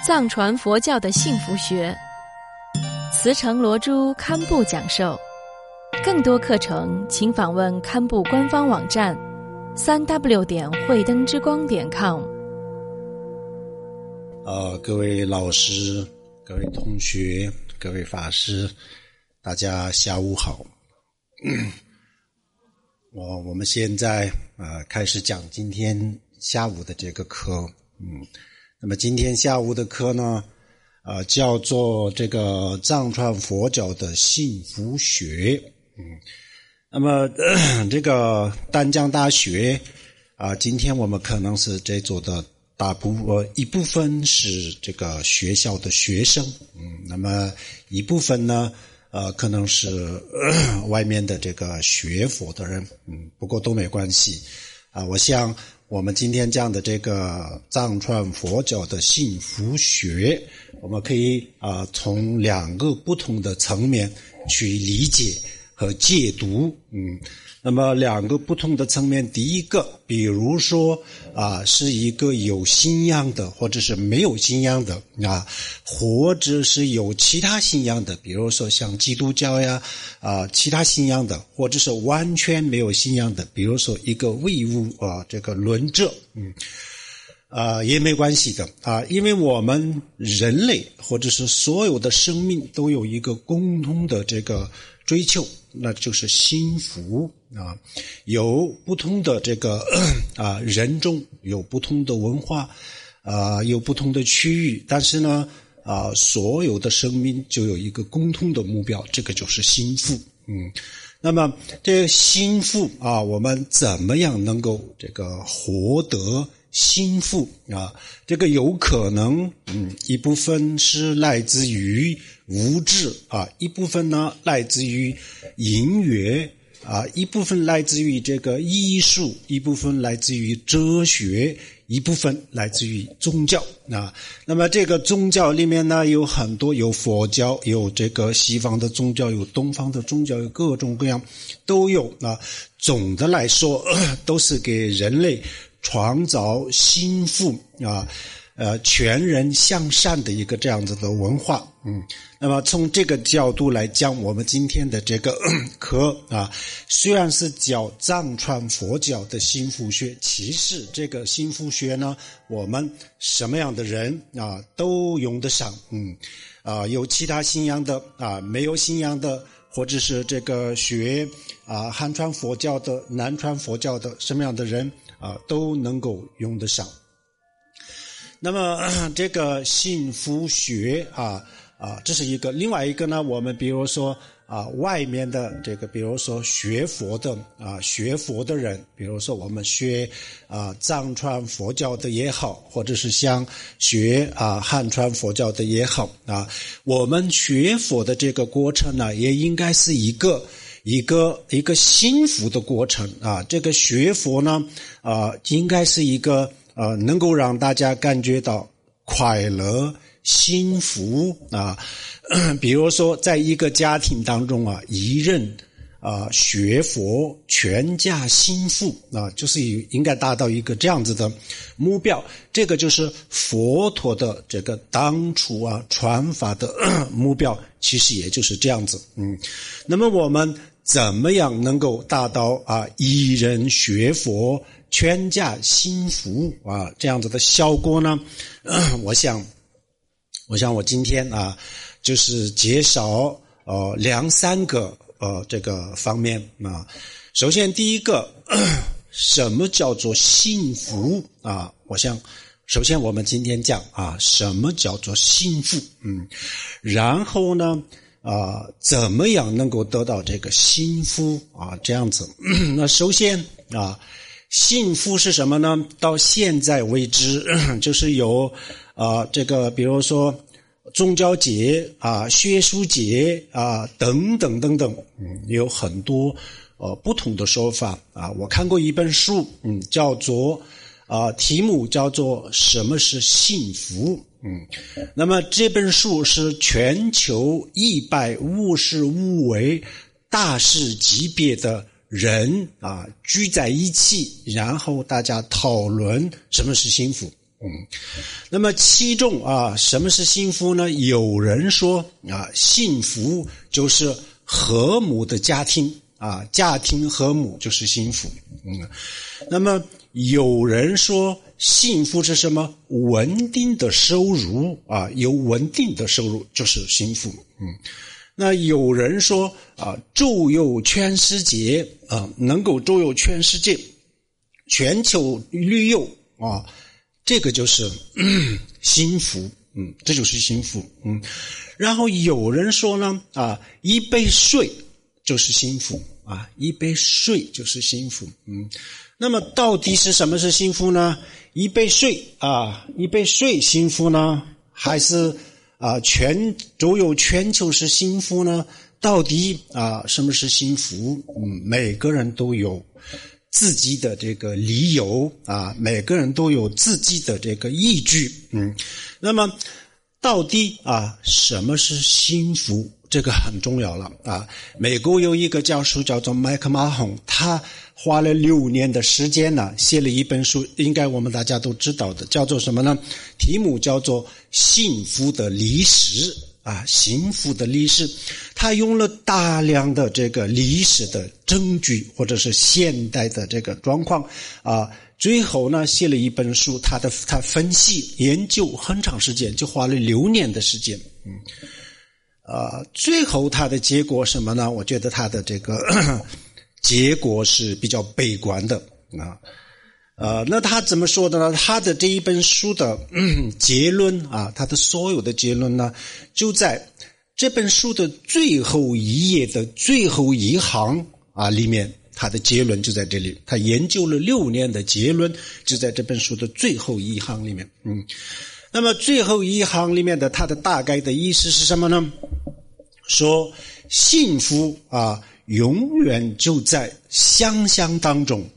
藏传佛教的幸福学，慈诚罗珠堪布讲授。更多课程请访问堪布官方网站3w 慧灯之光.com。 各位老师、各位同学、各位法师，大家下午好。我们现在开始讲今天下午的这个课。那么今天下午的课呢，叫做这个藏传佛教的幸福学。那么这个丹江大学今天我们可能是这座的一部分是这个学校的学生，那么一部分呢可能是外面的这个学佛的人，不过都没关系我想我们今天讲的这个藏传佛教的幸福学，我们可以从两个不同的层面去理解和解读。那么两个不同的层面，第一个比如说是一个有信仰的，或者是没有信仰的或者是有其他信仰的，比如说像基督教呀其他信仰的，或者是完全没有信仰的，比如说一个唯物这个论者也没关系的因为我们人类或者是所有的生命都有一个共同的这个追求，那就是幸福有不同的这个人种，有不同的文化有不同的区域，但是呢所有的生命就有一个共同的目标，这个就是幸福。那么这个幸福我们怎么样能够这个获得幸福这个有可能一部分是来自于物质一部分呢来自于音乐一部分来自于这个艺术，一部分来自于哲学，一部分来自于宗教那么这个宗教里面呢有很多，有佛教，有这个西方的宗教，有东方的宗教，有各种各样都有总的来说都是给人类创造幸福全人向善的一个这样子的文化。那么从这个角度来讲，我们今天的这个课虽然是叫藏传佛教的幸福学，其实这个幸福学呢，我们什么样的人都用得上。有其他信仰的没有信仰的，或者是这个学汉传佛教的、南传佛教的，什么样的人都能够用得上。那么这个幸福学这是一个。另外一个呢，我们比如说外面的这个，比如说学佛的人，比如说我们学藏传佛教的也好，或者是像学汉传佛教的也好我们学佛的这个过程呢，也应该是一个幸福的过程这个学佛呢应该是一个能够让大家感觉到快乐幸福比如说在一个家庭当中一人学佛全家幸福就是应该达到一个这样子的目标。这个就是佛陀的这个当初传法的目标，其实也就是这样子。那么我们怎么样能够达到一人学佛全家幸福这样子的效果呢？我想我今天就是介绍两三个这个方面首先第一个什么叫做幸福我想首先我们今天讲什么叫做幸福然后呢怎么样能够得到这个幸福这样子那首先幸福是什么呢？到现在为止就是有这个比如说宗教界学术界等等等等有很多不同的说法我看过一本书叫做题目叫做什么是幸福那么这本书是全球155位大师级别的人聚在一起，然后大家讨论什么是幸福那么其中什么是幸福呢？有人说幸福就是和睦的家庭家庭和睦就是幸福。那么有人说幸福是什么？稳定的收入有稳定的收入就是幸福。那有人说周游全世界能够周游全世界，全球旅游这个就是幸福。这就是幸福。然后有人说呢一杯水就是幸福一杯水就是幸福。那么到底是什么是幸福呢？一杯水幸福呢？还是周游全球是幸福呢？到底什么是幸福？每个人都有自己的这个理由每个人都有自己的这个依据。那么到底什么是幸福？这个很重要了美国有一个教授叫做麦克马洪，他花了6年的时间呢，写了一本书，应该我们大家都知道的，叫做什么呢？题目叫做《幸福的历史》幸福的历史。他用了大量的这个历史的证据或者是现代的这个状况最后呢写了一本书，他分析研究很长时间，就花了6年的时间。最后他的结果什么呢？我觉得他的这个结果是比较悲观的那他怎么说的呢？他的这一本书的结论他的所有的结论呢，就在这本书的最后一页的最后一行里面，他的结论就在这里。他研究了6年的结论就在这本书的最后一行里面。那么最后一行里面的他的大概的意思是什么呢？说幸福永远就在想象当中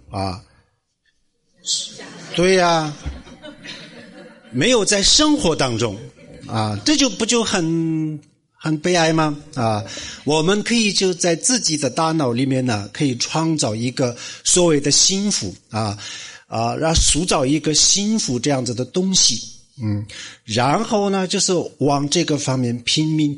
对呀没有在生活当中这不就很悲哀吗？我们可以就在自己的大脑里面呢，可以创造一个所谓的幸福然后塑造一个幸福这样子的东西。然后呢就是往这个方面拼命。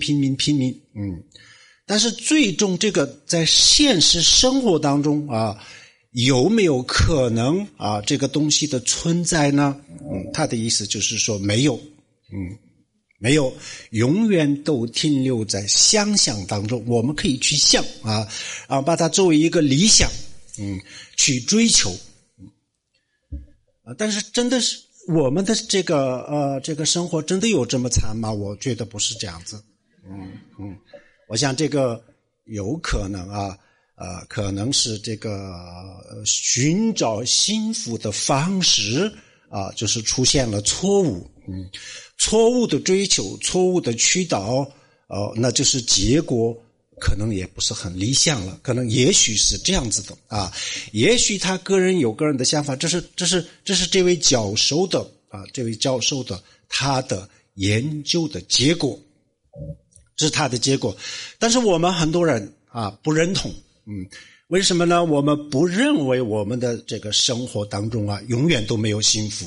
但是最终这个在现实生活当中有没有可能这个东西的存在呢？他的意思就是说没有。没有，永远都停留在想象当中。我们可以去想把它作为一个理想去追求。但是真的是我们的这个生活真的有这么惨吗？我觉得不是这样子。我想这个有可能可能是这个寻找幸福的方式就是出现了错误。错误的追求，错误的驱导那就是结果可能也不是很理想了，可能也许是这样子的也许他个人有个人的想法，这是这位教授的他的研究的结果，这是他的结果。但是我们很多人不认同。为什么呢？我们不认为我们的这个生活当中永远都没有幸福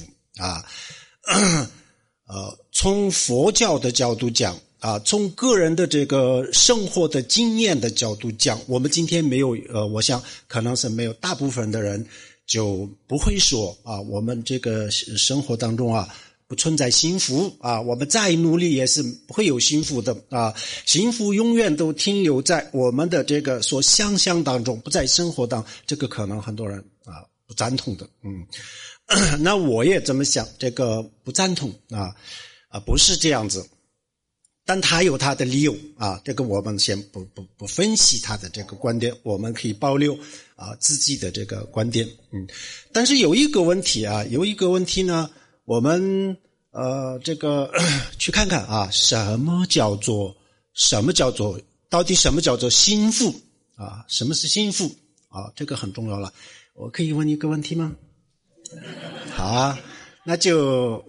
从佛教的角度讲从个人的这个生活的经验的角度讲，我们今天没有我想可能是没有大部分的人就不会说我们这个生活当中不存在幸福我们再努力也是不会有幸福的幸福永远都停留在我们的这个所想象当中，不在生活当中，这个可能很多人不赞同的。那我也这么想，这个不赞同不是这样子。但他有他的理由这个我们先不分析他的这个观点，我们可以保留自己的这个观点。但是有一个问题呢，我们这个去看看什么叫做到底什么叫做幸福什么是幸福这个很重要了。我可以问一个问题吗？好那就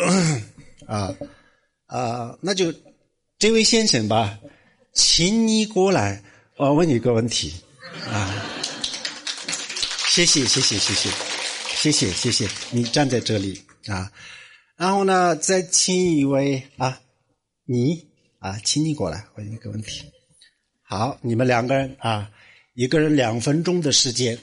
这位先生吧，请你过来，我问你一个问题谢谢，你站在这里然后呢，再请一位请你过来问一个问题。好，你们两个人一个人2分钟的时间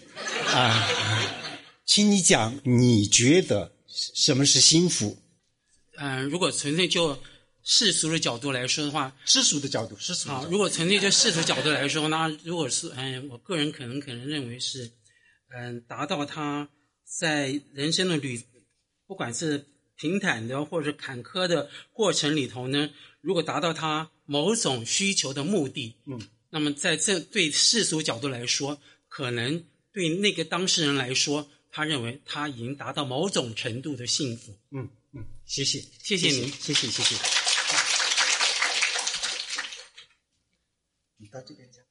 请你讲你觉得什么是幸福？ 如果纯粹就世俗的角度来说的话， 世俗的角度。 如果纯粹就世俗角度来说，那如果是我个人可能认为是达到他在人生的不管是平坦的或者坎坷的过程里头呢，如果达到他某种需求的目的，那么在这对世俗角度来说，可能对那个当事人来说，他认为他已经达到某种程度的幸福。 谢谢您， 谢谢。你到这边讲。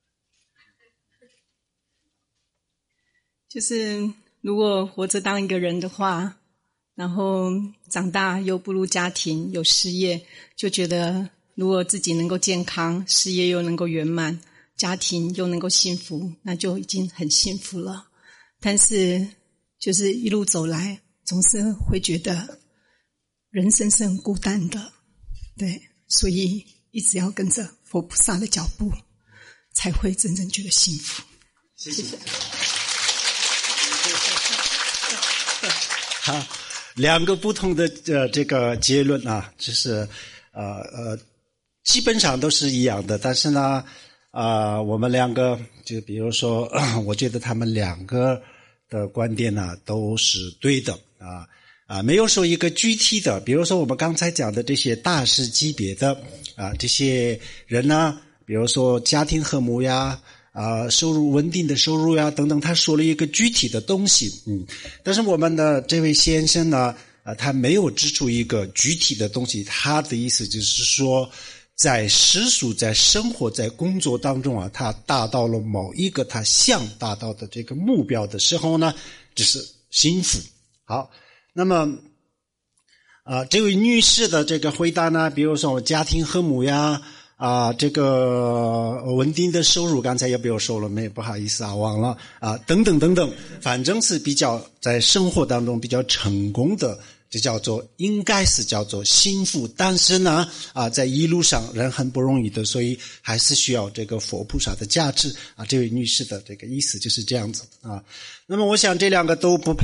就是如果活着当一个人的话，然后长大又步入家庭有事业，就觉得如果自己能够健康，事业又能够圆满，家庭又能够幸福，那就已经很幸福了。但是就是一路走来，总是会觉得人生是很孤单的，对，所以一直要跟着佛菩萨的脚步，才会真正觉得幸福。 谢谢。好，2个不同的这个结论就是基本上都是一样的，但是呢我们2个就比如说我觉得他们2个的观点呢都是对的没有说一个具体的，比如说我们刚才讲的这些大师级别的这些人呢，比如说家庭和睦呀收入稳定的收入呀等等，他说了一个具体的东西但是我们的这位先生呢他没有指出一个具体的东西，他的意思就是说在世俗在生活在工作当中他达到了某一个他想达到的这个目标的时候呢，就是幸福。好，那么这位女士的这个回答呢，比如说家庭和睦呀这个稳定的收入，刚才也没有说了，不好意思忘了等等等等，反正是比较在生活当中比较成功的，这应该是叫做幸福。但是呢在一路上人很不容易的，所以还是需要这个佛菩萨的加持这位女士的这个意思就是这样子那么我想这2个都不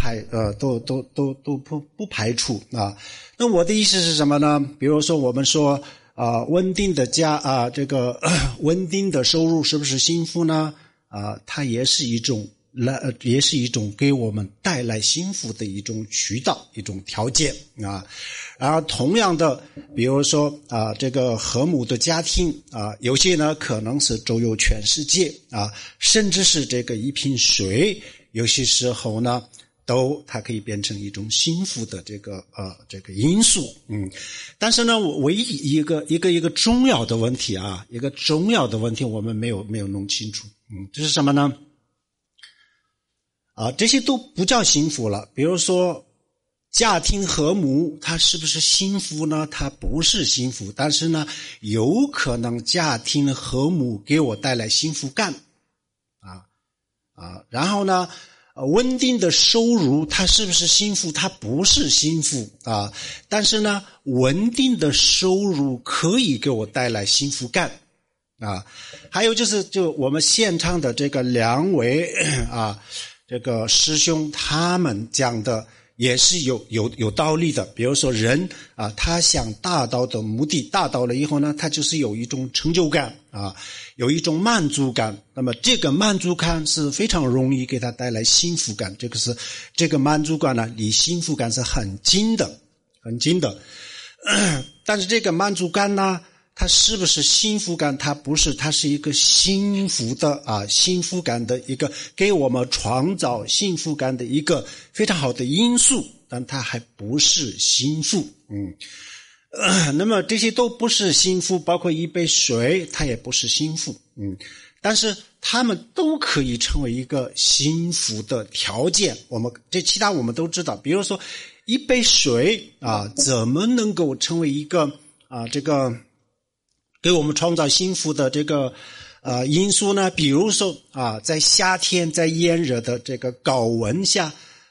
不排除那我的意思是什么呢？比如说我们说稳定的这个稳定的收入是不是幸福呢？它也是一种给我们带来幸福的一种渠道，一种条件然后同样的，比如说这个和睦的家庭有些呢可能是周游全世界甚至是这个一瓶水，有些时候呢它可以变成一种幸福的这个因素但是呢唯一一个重要的问题一个重要的问题我们没有弄清楚这是什么呢？这些都不叫幸福了。比如说家庭和睦，它是不是幸福呢？它不是幸福，但是呢有可能家庭和睦给我带来幸福感然后呢稳定的收入它是不是幸福？它不是幸福但是呢稳定的收入可以给我带来幸福感还有就我们现场的这个2位这个师兄他们讲的也是有道理的。比如说人他想达到的目的达到了以后呢，他就是有一种成就感有一种满足感，那么这个满足感是非常容易给他带来幸福感，这个满足感呢离幸福感是很近的但是这个满足感呢它是不是幸福感？它不是，它是一个幸福感的一个给我们创造幸福感的一个非常好的因素，但它还不是幸福那么这些都不是幸福，包括一杯水它也不是幸福但是它们都可以成为一个幸福的条件。其他我们都知道，比如说一杯水怎么能够成为一个这个给我们创造幸福的这个因素呢？比如说在夏天在炎热的这个高温下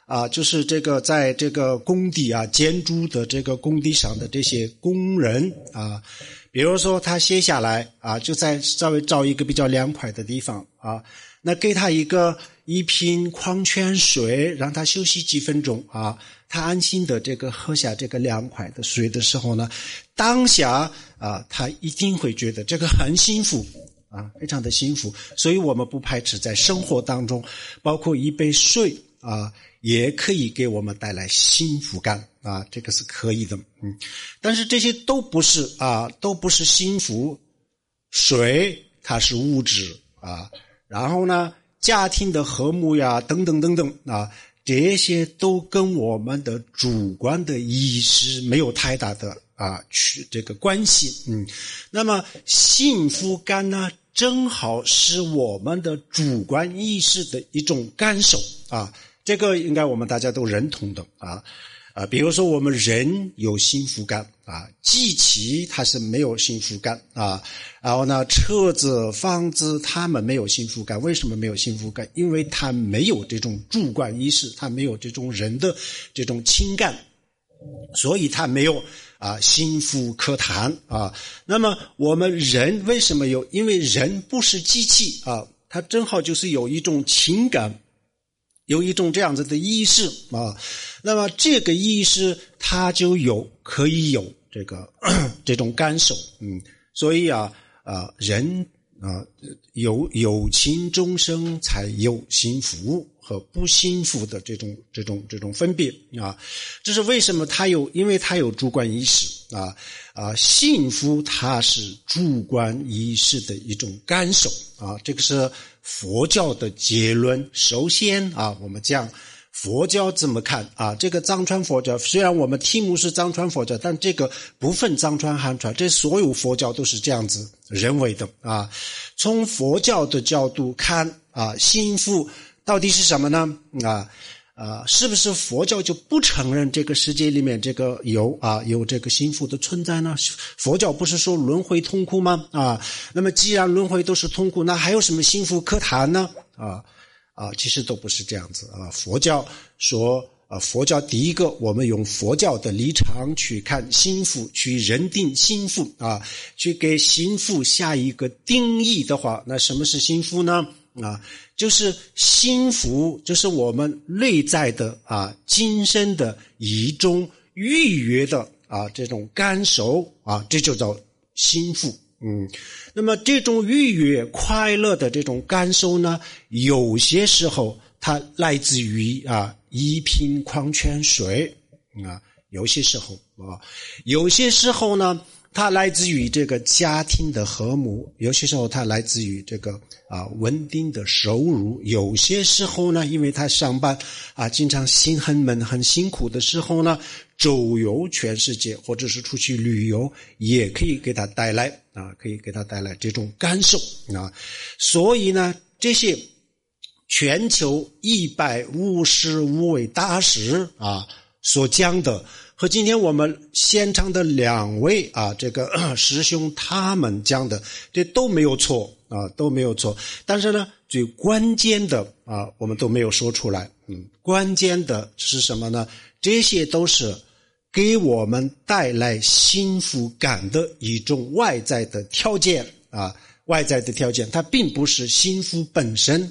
就是这个在这个工地建筑的这个工地上的这些工人比如说他歇下来就在稍微找一个比较凉快的地方那给他一瓶矿泉水，让他休息几分钟他安心的这个喝下这个凉快的水的时候呢，当下他一定会觉得这个很幸福非常的幸福。所以我们不排斥在生活当中，包括一杯水也可以给我们带来幸福感这个是可以的但是这些都不是幸福。水它是物质然后呢家庭的和睦呀等等等等这些都跟我们的主观的意识没有太大的这个关系那么幸福感呢正好是我们的主观意识的一种感受这个应该我们大家都认同的比如说我们人有幸福感机器它是没有幸福感然后呢车子房子它们没有幸福感。为什么没有幸福感？因为它没有这种主观意识，它没有这种人的这种情感，所以它没有幸福可谈那么我们人为什么有？因为人不是机器它正好就是有一种情感，有一种这样子的意识那么这个意识它就可以有这种感受所以人有情众生才有幸福和不幸福的这种分别这是为什么因为它有主观意识幸福它是主观意识的一种感受这个是佛教的结论。首先我们讲佛教怎么看这个藏传佛教，虽然我们题目是藏传佛教，但这个不分藏传汉传，这所有佛教都是这样子认为的从佛教的角度看幸福到底是什么呢是不是佛教就不承认这个世界里面这个有这个幸福的存在呢？佛教不是说轮回痛苦吗那么既然轮回都是痛苦，那还有什么幸福可谈呢其实都不是这样子佛教说佛教第一个，我们用佛教的立场去看幸福，去认定幸福去给幸福下一个定义的话，那什么是幸福呢就是幸福就是我们内在的精神的一种愉悦的这种感受这就叫幸福那么这种愉悦快乐的这种感受呢，有些时候它来自于一瓶矿泉水有些时候呢它来自于这个家庭的和睦，有些时候它来自于这个稳定的收入，有些时候呢因为他上班经常心很闷很辛苦的时候呢，周游全世界或者是出去旅游也可以给他带来这种感受所以呢这些全球155位大师所讲的和今天我们现场的2位这个师兄他们讲的这都没有错都没有错，但是呢最关键的我们都没有说出来关键的是什么呢？这些都是给我们带来幸福感的一种外在的条件外在的条件，它并不是幸福本身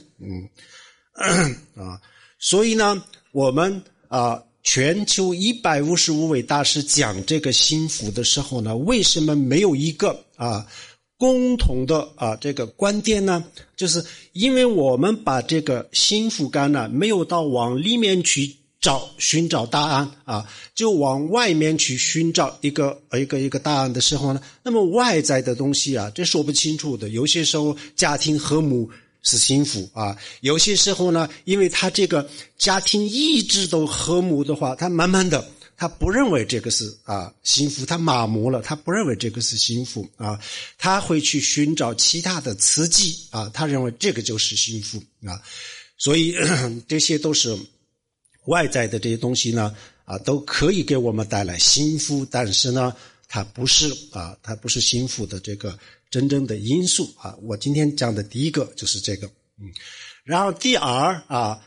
所以呢我们全球155位大师讲这个幸福的时候呢，为什么没有一个共同的这个观点呢？就是因为我们把这个幸福感呢没有到往里面去寻找答案就往外面去寻找一个答案的时候呢，那么外在的东西这说不清楚的。有些时候家庭和睦是幸福有些时候呢因为他这个家庭一直都和睦的话，他慢慢的他不认为这个是幸福，他麻木了，他不认为这个是幸福他会去寻找其他的刺激他认为这个就是幸福所以这些都是外在的这些东西呢都可以给我们带来幸福，但是呢它不是幸福的这个真正的因素我今天讲的第一个就是这个然后第二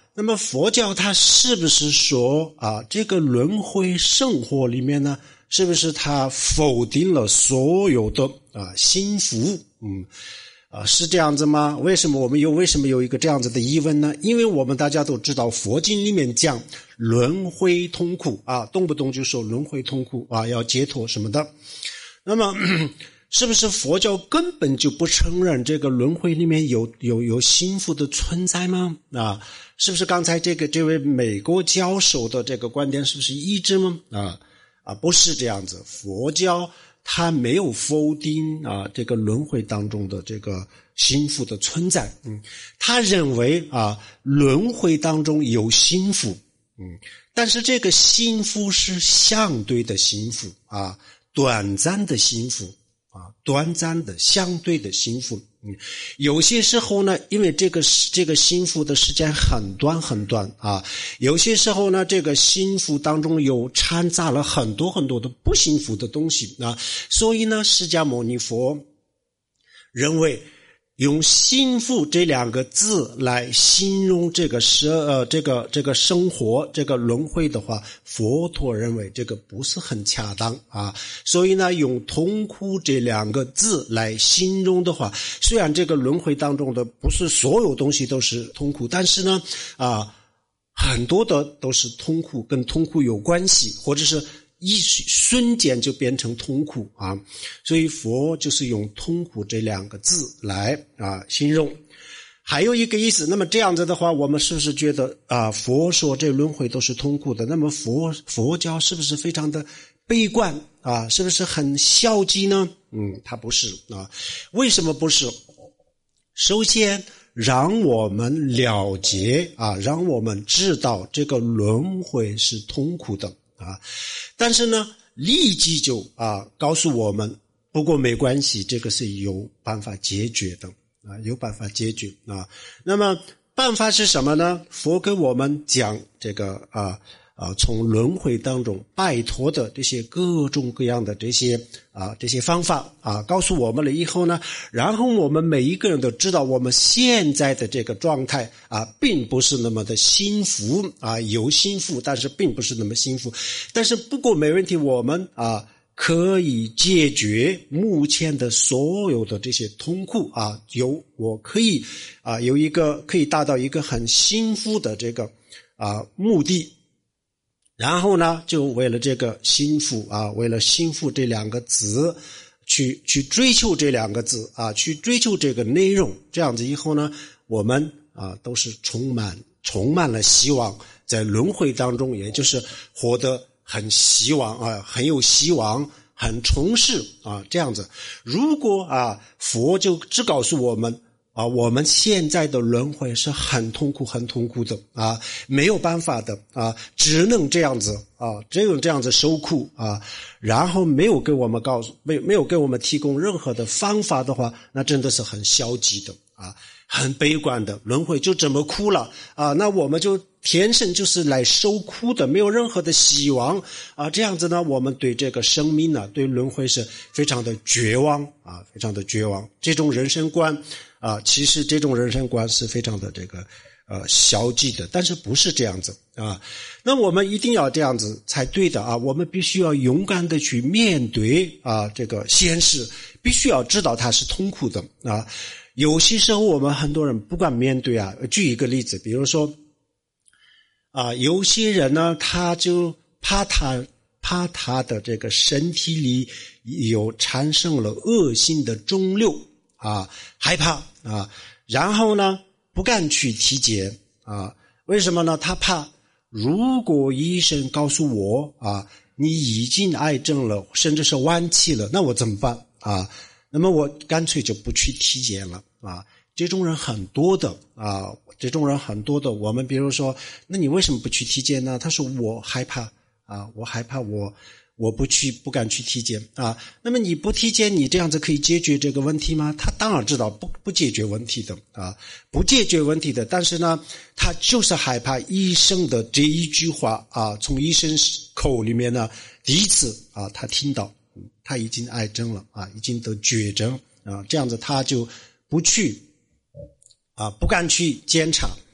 那么佛教它是不是说这个轮回生活里面呢，是不是它否定了所有的幸福？是这样子吗？为什么有一个这样子的疑问呢？因为我们大家都知道佛经里面讲轮回痛苦动不动就说轮回痛苦要解脱什么的。那么是不是佛教根本就不承认这个轮回里面有幸福的存在吗？是不是刚才这位美国教授的这个观点是不是一致吗？不是这样子。佛教他没有否定这个轮回当中的这个幸福的存在。他认为轮回当中有幸福，但是这个幸福是相对的幸福短暂的幸福短暂的相对的幸福。有些时候呢，因为这个幸福的时间很短很短有些时候呢，这个幸福当中有掺杂了很多很多的不幸福的东西所以呢，释迦牟尼佛认为用幸福这两个字来形容这个生活这个轮回的话，佛陀认为这个不是很恰当所以呢，用痛苦这两个字来形容的话，虽然这个轮回当中的不是所有东西都是痛苦，但是呢很多的都是痛苦，跟痛苦有关系，或者是一瞬间就变成痛苦所以佛就是用痛苦这两个字来形容。还有一个意思，那么这样子的话，我们是不是觉得佛说这轮回都是痛苦的，那么佛教是不是非常的悲观是不是很消极呢？它不是为什么不是？首先让我们了解让我们知道这个轮回是痛苦的但是呢，立即就告诉我们，不过没关系，这个是有办法解决的有办法解决那么办法是什么呢？佛给我们讲这个从轮回当中摆脱的这些各种各样的这些方法告诉我们了以后呢，然后我们每一个人都知道我们现在的这个状态并不是那么的幸福有幸福，但是并不是那么幸福，但是不过没问题，我们可以解决目前的所有的这些痛苦我可以有一个可以达到一个很幸福的这个目的。然后呢，就为了这个幸福为了幸福这两个字去追求这两个字去追求这个内容，这样子以后呢，我们都是充满了希望，在轮回当中也就是活得很希望很有希望，很充实这样子。如果佛就只告诉我们我们现在的轮回是很痛苦很痛苦的没有办法的只能这样子只有这样子受苦然后没有给我们提供任何的方法的话，那真的是很消极的很悲观的。轮回就这么苦了那我们就天生就是来受苦的，没有任何的希望这样子呢，我们对这个生命呢，对轮回是非常的绝望非常的绝望。这种人生观其实这种人生观是非常的这个消极的，但是不是这样子那我们一定要这样子才对的我们必须要勇敢的去面对这个现实，必须要知道它是痛苦的有些时候我们很多人不敢面对举一个例子，比如说有些人呢，他就怕他的这个身体里有产生了恶性的肿瘤害怕然后呢不敢去体检为什么呢？他怕如果医生告诉我你已经癌症了，甚至是晚期了，那我怎么办那么我干脆就不去体检了这种人很多的我们比如说，那你为什么不去体检呢？他说我害怕我不敢去体检那么你不体检，你这样子可以解决这个问题吗？他当然知道不解决问题的不解决问题的，但是呢，他就是害怕医生的这一句话从医生口里面呢，第一次他听到他已经癌症了已经得绝症这样子他就不敢去检查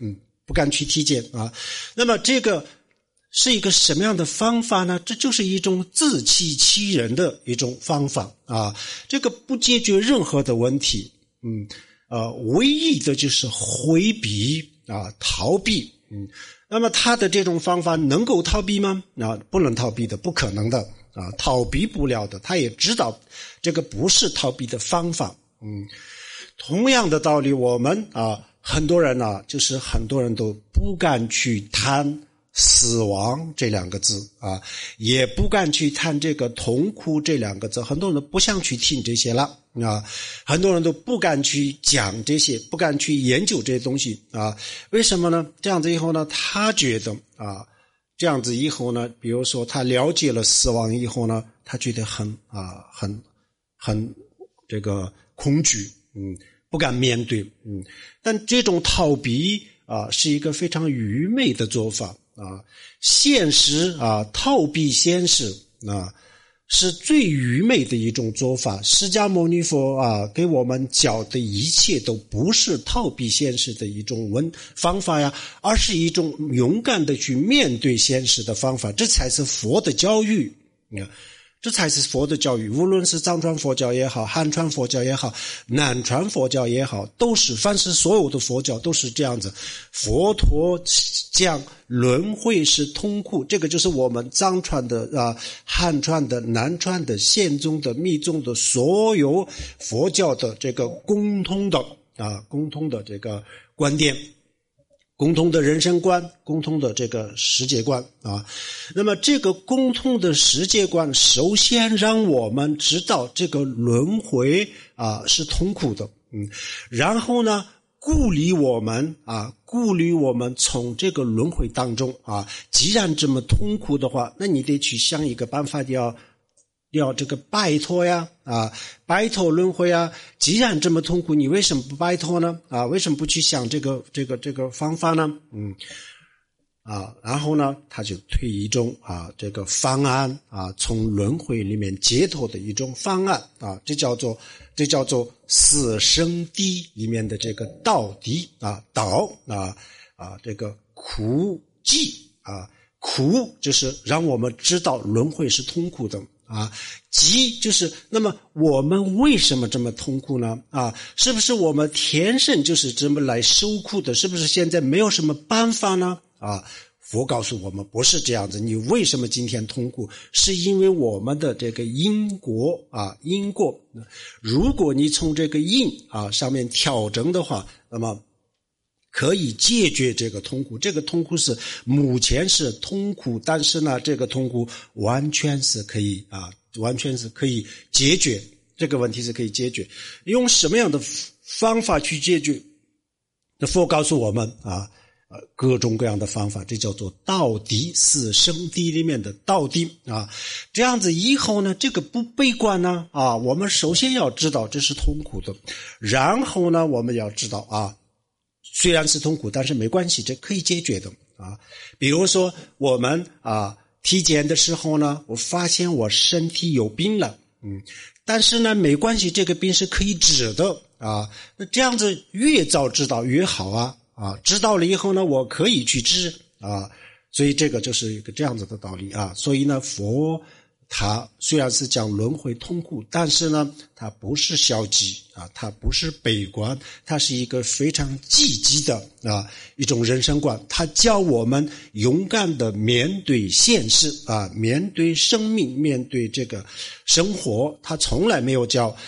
不敢去体检啊。那么这个是一个什么样的方法呢？这就是一种自欺欺人的一种方法啊。这个不解决任何的问题，唯一的就是回避啊，逃避。那么他的这种方法能够逃避吗？不能逃避的，不可能的啊，逃避不了的。他也知道这个不是逃避的方法。同样的道理，我们很多人就是很多人都不敢去谈死亡这两个字啊，也不敢去谈这个痛苦这两个字，很多人都不想去听这些了啊，很多人都不敢去讲这些，不敢去研究这些东西啊。为什么呢？这样子以后呢，他觉得这样子以后呢，比如说他了解了死亡以后呢，他觉得很这个恐惧，不敢面对，但这种逃避是一个非常愚昧的做法啊。现实逃避现实是最愚昧的一种做法。释迦牟尼佛给我们教的一切都不是逃避现实的一种方法呀，而是一种勇敢的去面对现实的方法，这才是佛的教育。这才是佛的教育，无论是藏传佛教也好，汉传佛教也好，南传佛教也好，凡是所有的佛教都是这样子。佛陀讲轮回是痛苦，这个就是我们藏传的汉传的、南传的、宪宗的、密宗的所有佛教的这个共通的这个观点，共同的人生观，共同的这个世界观那么这个共同的世界观首先让我们知道这个轮回是痛苦的，然后呢鼓励我们从这个轮回当中既然这么痛苦的话，那你得去想一个办法，要这个摆脱呀摆脱轮回啊。既然这么痛苦，你为什么不摆脱呢？为什么不去想这个方法呢？然后呢他就推一种这个方案从轮回里面解脱的一种方案这叫做四圣谛里面的这个道谛道这个苦寂苦就是让我们知道轮回是痛苦的寂就是那么我们为什么这么痛苦呢？是不是我们天生就是这么来受苦的？是不是现在没有什么办法呢？佛告诉我们不是这样子。你为什么今天痛苦？是因为我们的这个因果因果。如果你从这个因上面调整的话，那么可以解决这个痛苦。这个痛苦是目前是痛苦，但是呢这个痛苦完全是可以解决，这个问题是可以解决。用什么样的方法去解决？佛告诉我们各种各样的方法，这叫做道谛，四圣谛里面的道谛这样子以后呢，这个不悲观呢我们首先要知道这是痛苦的，然后呢我们要知道虽然是痛苦，但是没关系，这可以解决的比如说我们体检的时候呢，我发现我身体有病了但是呢没关系，这个病是可以治的那这样子越早知道越好知道了以后呢，我可以去治所以这个就是一个这样子的道理所以呢佛他虽然是讲轮回痛苦，但是呢他不是消极他不是悲观，他是一个非常积极的一种人生观。他教我们勇敢的面对现实面对生命，面对这个生活。他从来没有教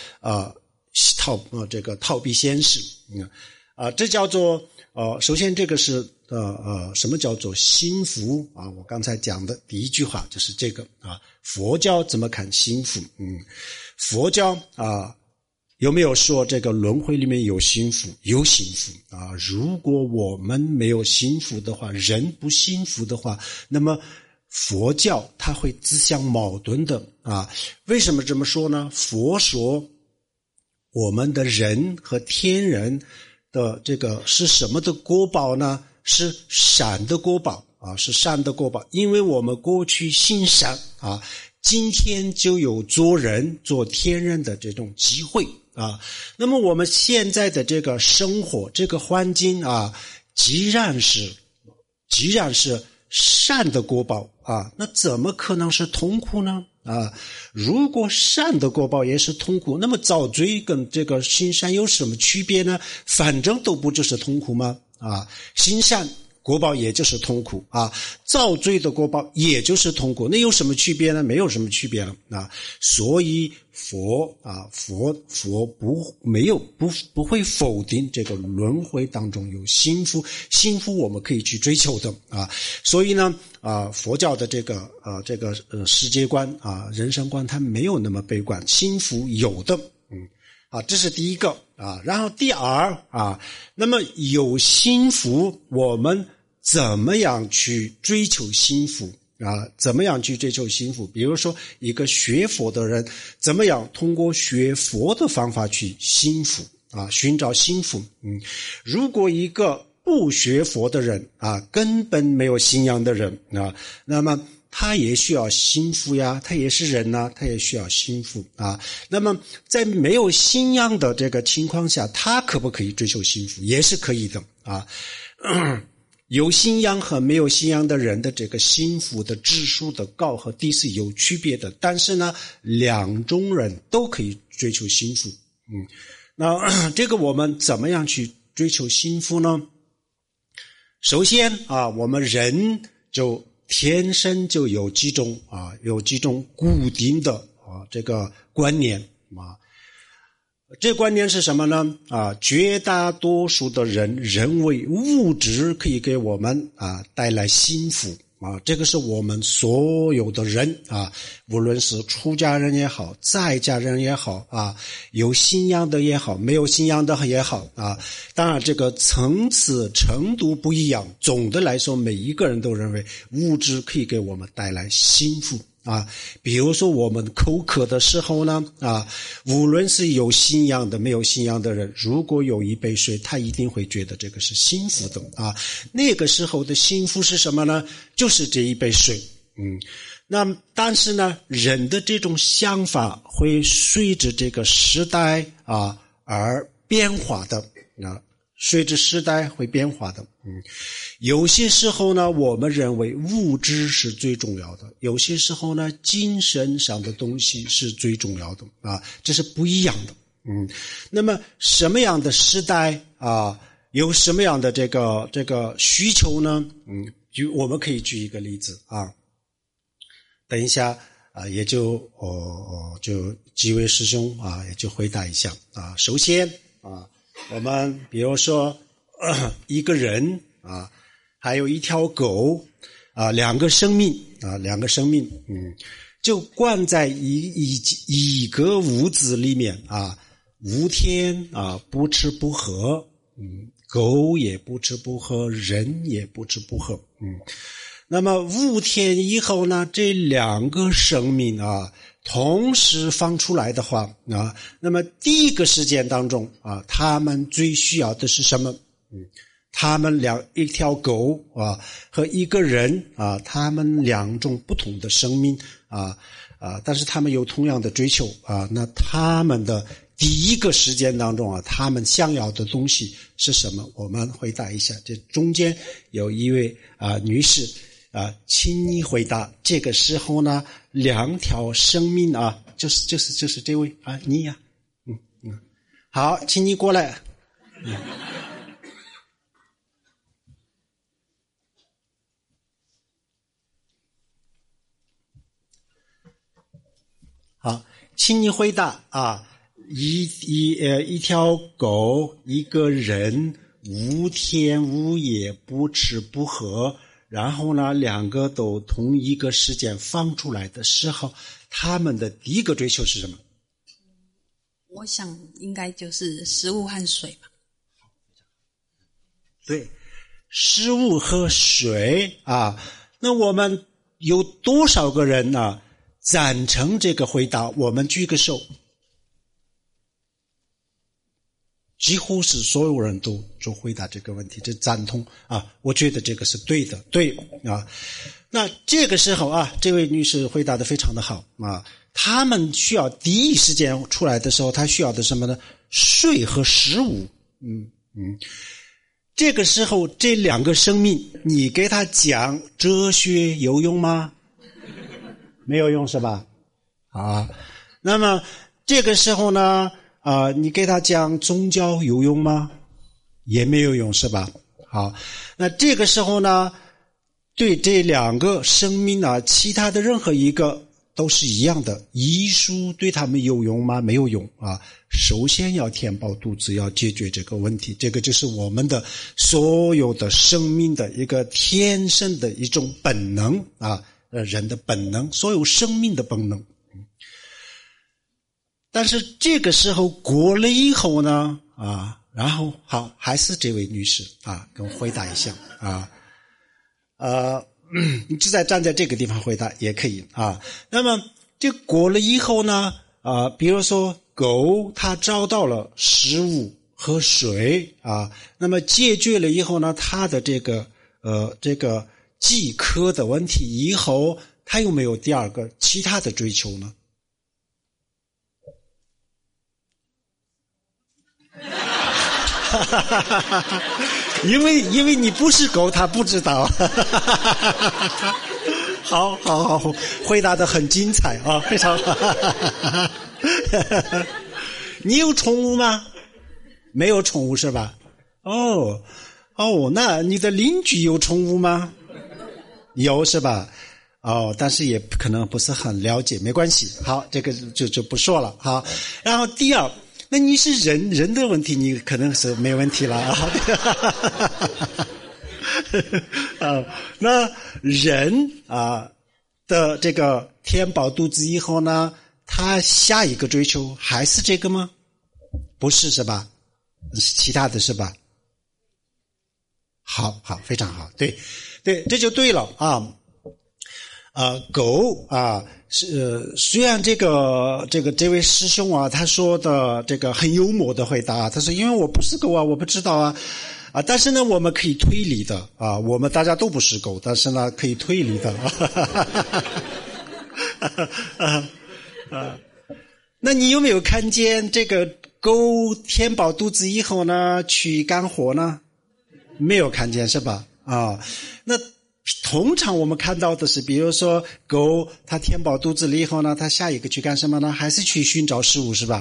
逃避现实这叫做首先这个是什么叫做幸福我刚才讲的第一句话就是这个佛教怎么看幸福佛教有没有说这个轮回里面有幸福？有幸福如果我们没有幸福的话，人不幸福的话，那么佛教它会自相矛盾的为什么这么说呢？佛说我们的人和天人的这个是什么的果报呢？是善的果报是善的果报，因为我们过去行善今天就有做人做天人的这种机会那么我们现在的这个生活这个环境既然是善的果报啊，那怎么可能是痛苦呢？啊，如果善的果报也是痛苦，那么造罪跟这个行善有什么区别呢？反正都不就是痛苦吗？啊，行善果报也就是痛苦啊，造罪的果报也就是痛苦，那有什么区别呢？没有什么区别了啊。所以佛不会否定这个轮回当中有幸福我们可以去追求的啊。所以呢佛教的这个世界观啊人生观它没有那么悲观，幸福有的这是第一个啊。然后第二啊，那么有幸福我们怎么样去追求幸福啊？怎么样去追求幸福？比如说一个学佛的人怎么样通过学佛的方法去幸福啊，寻找幸福。如果一个不学佛的人啊，根本没有信仰的人啊，那么他也需要幸福呀，他也是人啊，他也需要幸福啊。那么在没有信仰的这个情况下，他可不可以追求幸福？也是可以的啊。有信仰和没有信仰的人的这个幸福的指数的高和低是有区别的，但是呢两种人都可以追求幸福。那这个我们怎么样去追求幸福呢？首先啊，我们人就天生就有几种固定的这个观念啊。这观念是什么呢？绝大多数的人认为物质可以给我们带来幸福啊，这个是我们所有的人啊，无论是出家人也好，在家人也好啊，有信仰的也好，没有信仰的也好啊，当然这个层次程度不一样，总的来说每一个人都认为物质可以给我们带来幸福啊。比如说我们口渴的时候呢无论是有信仰的没有信仰的人，如果有一杯水，他一定会觉得这个是幸福的啊。那个时候的幸福是什么呢？就是这一杯水。那但是呢，人的这种想法会随着这个时代而变化的随着时代会变化的。有些时候呢，我们认为物质是最重要的，有些时候呢，精神上的东西是最重要的这是不一样的。那么什么样的时代有什么样的这个需求呢？我们可以举一个例子等一下也就几位师兄也就回答一下首先我们比如说一个人还有一条狗两个生命就关在一个屋子里面无天不吃不喝狗也不吃不喝，人也不吃不喝那么5天以后呢，这两个生命同时放出来的话那么第一个时间当中他们最需要的是什么？他们一条狗和一个人他们两种不同的生命但是他们有同样的追求那他们的第一个时间当中他们想要的东西是什么？我们回答一下。这中间有一位女士请你回答。这个时候呢，两条生命就是这位你呀好，请你过来好，请你回答一条狗，一个人5天5夜不吃不喝，然后呢两个都同一个时间放出来的时候，他们的第一个追求是什么？ 我想应该就是食物和水吧。 对，食物和水那我们有多少个人赞成这个回答？我们举个手。几乎是所有人都回答这个问题，这赞同我觉得这个是对的，对那这个时候这位女士回答得非常的好他们需要第一时间出来的时候，他需要的什么呢？水和食物这个时候这两个生命，你给他讲哲学有用吗？没有用是吧？啊，那么这个时候呢，你给他讲宗教有用吗？也没有用是吧？好，那这个时候呢，对这两个生命啊，其他的任何一个都是一样的。医术对他们有用吗？没有用啊。首先要填饱肚子，要解决这个问题，这个就是我们的所有的生命的一个天生的一种本能啊，人的本能，所有生命的本能。但是这个时候过了以后呢，然后好，还是这位女士啊，跟我回答一下啊，你就在站在这个地方回答也可以啊。那么这过了以后呢，比如说狗它找到了食物和水啊，那么解决了以后呢，它的这个饥渴的问题以后，它有没有第二个其他的追求呢？因为你不是狗，他不知道。好，回答得很精彩啊，非常好。你有宠物吗？没有宠物是吧？哦，那你的邻居有宠物吗？有是吧？但是也可能不是很了解，没关系。好，这个就不说了。好，然后第二。那你是人的问题，你可能是没问题了啊。那人的这个填饱肚子以后呢，他下一个追求还是这个吗？不是是吧？其他的是吧？好，非常好，对，这就对了啊。狗啊，虽然这位师兄啊，他说的这个很幽默的回答，他说因为我不是狗啊，我不知道啊，但是呢我们可以推理的啊，我们大家都不是狗，但是呢可以推理的那你有没有看见这个狗填饱肚子以后呢去干活呢？没有看见是吧？那通常我们看到的是，比如说狗它填饱肚子了以后呢，它下一个去干什么呢？还是去寻找食物是吧？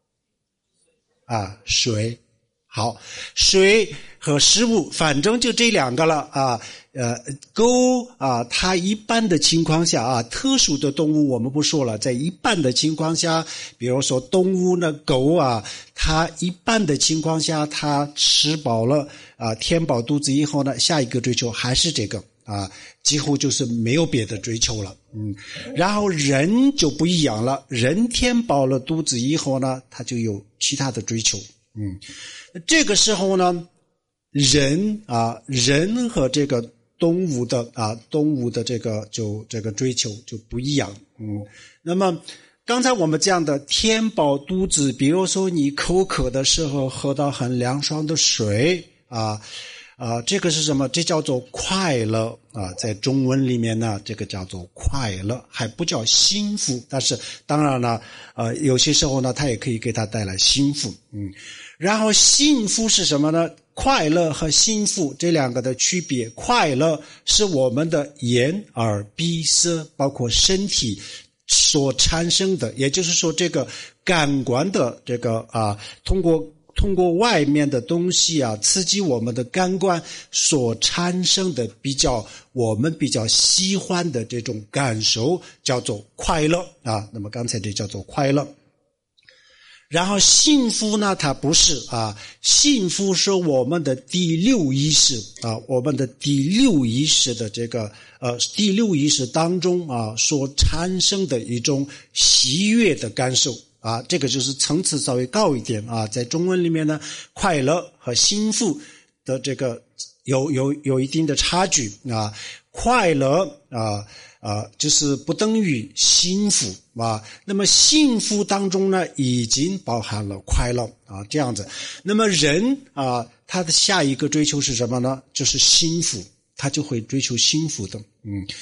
水。好，水和食物反正就这两个了啊。狗它一般的情况下特殊的动物我们不说了，在一般的情况下，比如说动物呢，狗它一般的情况下，它吃饱了填饱肚子以后呢，下一个追求还是这个几乎就是没有别的追求了。然后人就不一样了，人填饱了肚子以后呢，他就有其他的追求。这个时候呢，人和这个动物的这个追求就不一样。那么刚才我们讲的填饱肚子，比如说你口渴的时候喝到很凉爽的水这个是什么？这叫做快乐在中文里面呢，这个叫做快乐，还不叫幸福。但是当然了，有些时候呢，它也可以给它带来幸福。然后幸福是什么呢？快乐和幸福这两个的区别，快乐是我们的眼耳鼻舌包括身体所产生的，也就是说这个感官的这个通过外面的东西刺激我们的感官所产生的我们比较喜欢的这种感受叫做快乐那么刚才这叫做快乐。然后幸福呢，它不是幸福是我们的第六意识我们的第六意识的这个第六意识当中所产生的一种喜悦的感受这个就是层次稍微高一点在中文里面呢，快乐和幸福的这个有一定的差距快乐就是不等于幸福那么幸福当中呢，已经包含了快乐这样子。那么人他的下一个追求是什么呢？就是幸福，他就会追求幸福的。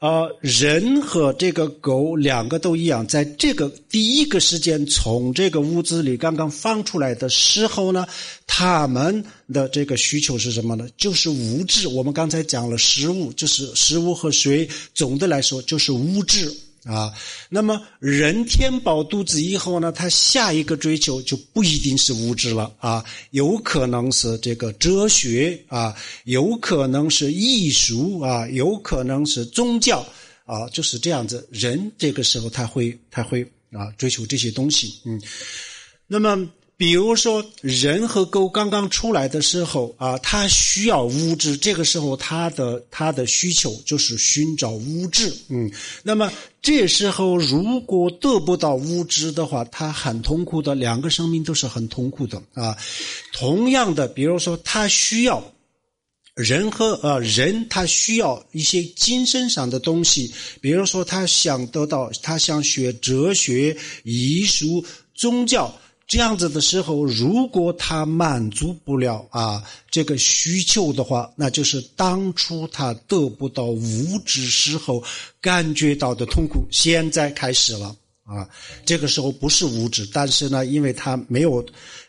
人和这个狗两个都一样，在这个第一个时间从这个屋子里刚刚放出来的时候呢，他们的这个需求是什么呢？就是物质。我们刚才讲了食物，就是食物和水，总的来说就是物质啊。那么人填饱肚子以后呢，他下一个追求就不一定是物质了啊，有可能是这个哲学啊，有可能是艺术啊，有可能是宗教啊，就是这样子。人这个时候他会追求这些东西。那么比如说人和狗刚刚出来的时候啊，他需要物质，这个时候他的需求就是寻找物质。那么这时候如果得不到物质的话，他很痛苦的，两个生命都是很痛苦的啊。同样的，比如说他需要人他需要一些精神上的东西，比如说他想学哲学、艺术、宗教，这样子的时候，如果他满足不了这个需求的话，那就是当初他得不到物质时候感觉到的痛苦，现在开始了啊。这个时候不是物质，但是呢，因为他没有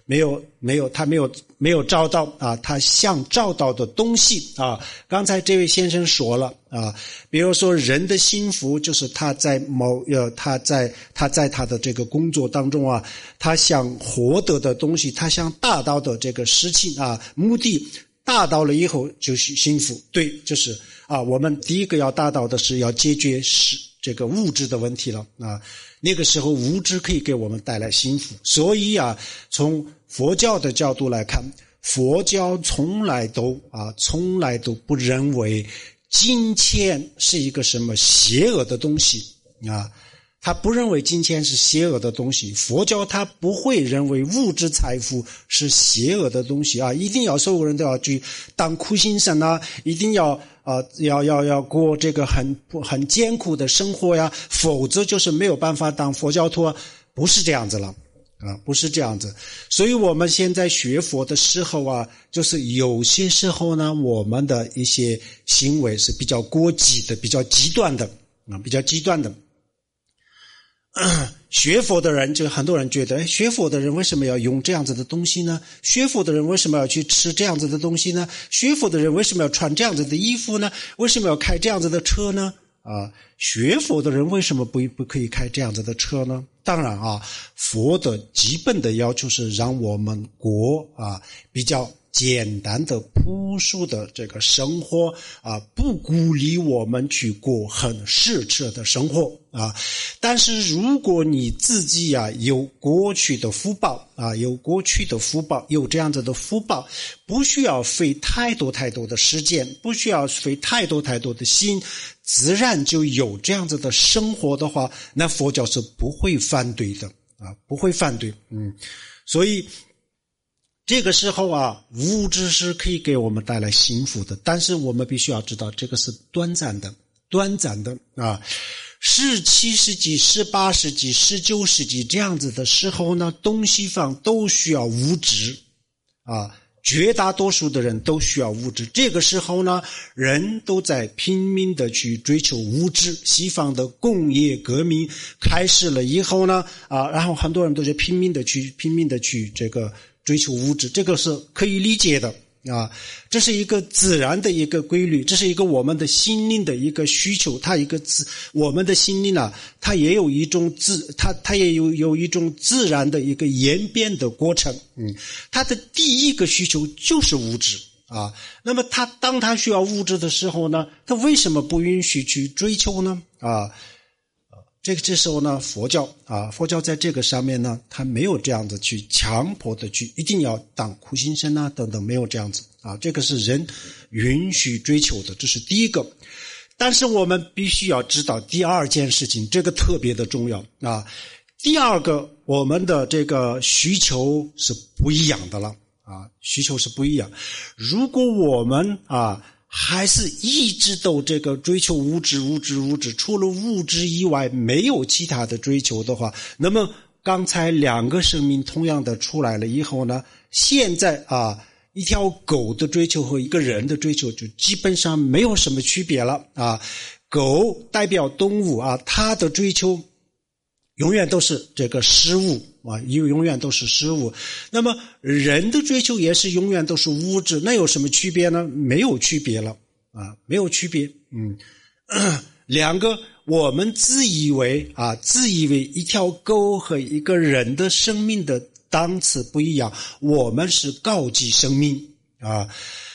找到他想找到的东西啊。刚才这位先生说了啊，比如说人的幸福就是他在他的这个工作当中啊，他想获得的东西，他想达到的这个事情啊，目的达到了以后就是幸福。对，就是我们第一个要达到的是要解决这个物质的问题了啊。那个时候物质可以给我们带来幸福，所以从佛教的角度来看，佛教从来都不认为金钱是一个什么邪恶的东西啊。他不认为金钱是邪恶的东西，佛教他不会认为物质财富是邪恶的东西啊！一定要所有人都要去当苦行僧啊，一定要过这个很艰苦的生活呀，否则就是没有办法当佛教徒啊，不是这样子了啊，不是这样子。所以我们现在学佛的时候啊，就是有些时候呢，我们的一些行为是比较过激的，比较极端的。学佛的人，就很多人觉得，学佛的人为什么要用这样子的东西呢？学佛的人为什么要去吃这样子的东西呢？学佛的人为什么要穿这样子的衣服呢？为什么要开这样子的车呢？学佛的人为什么不可以开这样子的车呢？当然佛的基本的要求是让我们过比较简单的朴素的这个生活不鼓励我们去过很奢侈的生活但是如果你自己有过去的福报有这样子的福报，不需要费太多的时间，不需要费太多的心，自然就有这样子的生活的话，那佛教是不会反对的不会反对。所以这个时候物质是可以给我们带来幸福的，但是我们必须要知道这个是短暂的17世纪、18世纪、19世纪这样子的时候呢，东西方都需要物质绝大多数的人都需要物质。这个时候呢，人都在拼命的去追求物质。西方的工业革命开始了以后呢然后很多人都在拼命的去这个追求物质，这个是可以理解的这是一个自然的一个规律，这是一个我们的心灵的一个需求。我们的心灵它也有一种它也有一种自然的一个演变的过程。它的第一个需求就是物质那么当他需要物质的时候呢，他为什么不允许去追求呢这时候呢，佛教在这个上面呢，他没有这样子去强迫的去一定要当苦行僧等等，没有这样子这个是人允许追求的，这是第一个。但是我们必须要知道第二件事情，这个特别的重要第二个，我们的这个需求是不一样的了需求是不一样。如果我们还是一直都这个追求物质，除了物质以外没有其他的追求的话，那么刚才两个生命同样的出来了以后呢，现在一条狗的追求和一个人的追求就基本上没有什么区别了狗代表动物啊，它的追求永远都是这个食物啊，永远都是食物。那么人的追求也是永远都是物质，那有什么区别呢？没有区别了啊，没有区别。两个我们自以为一条狗和一个人的生命的档次不一样，我们是高级生命啊。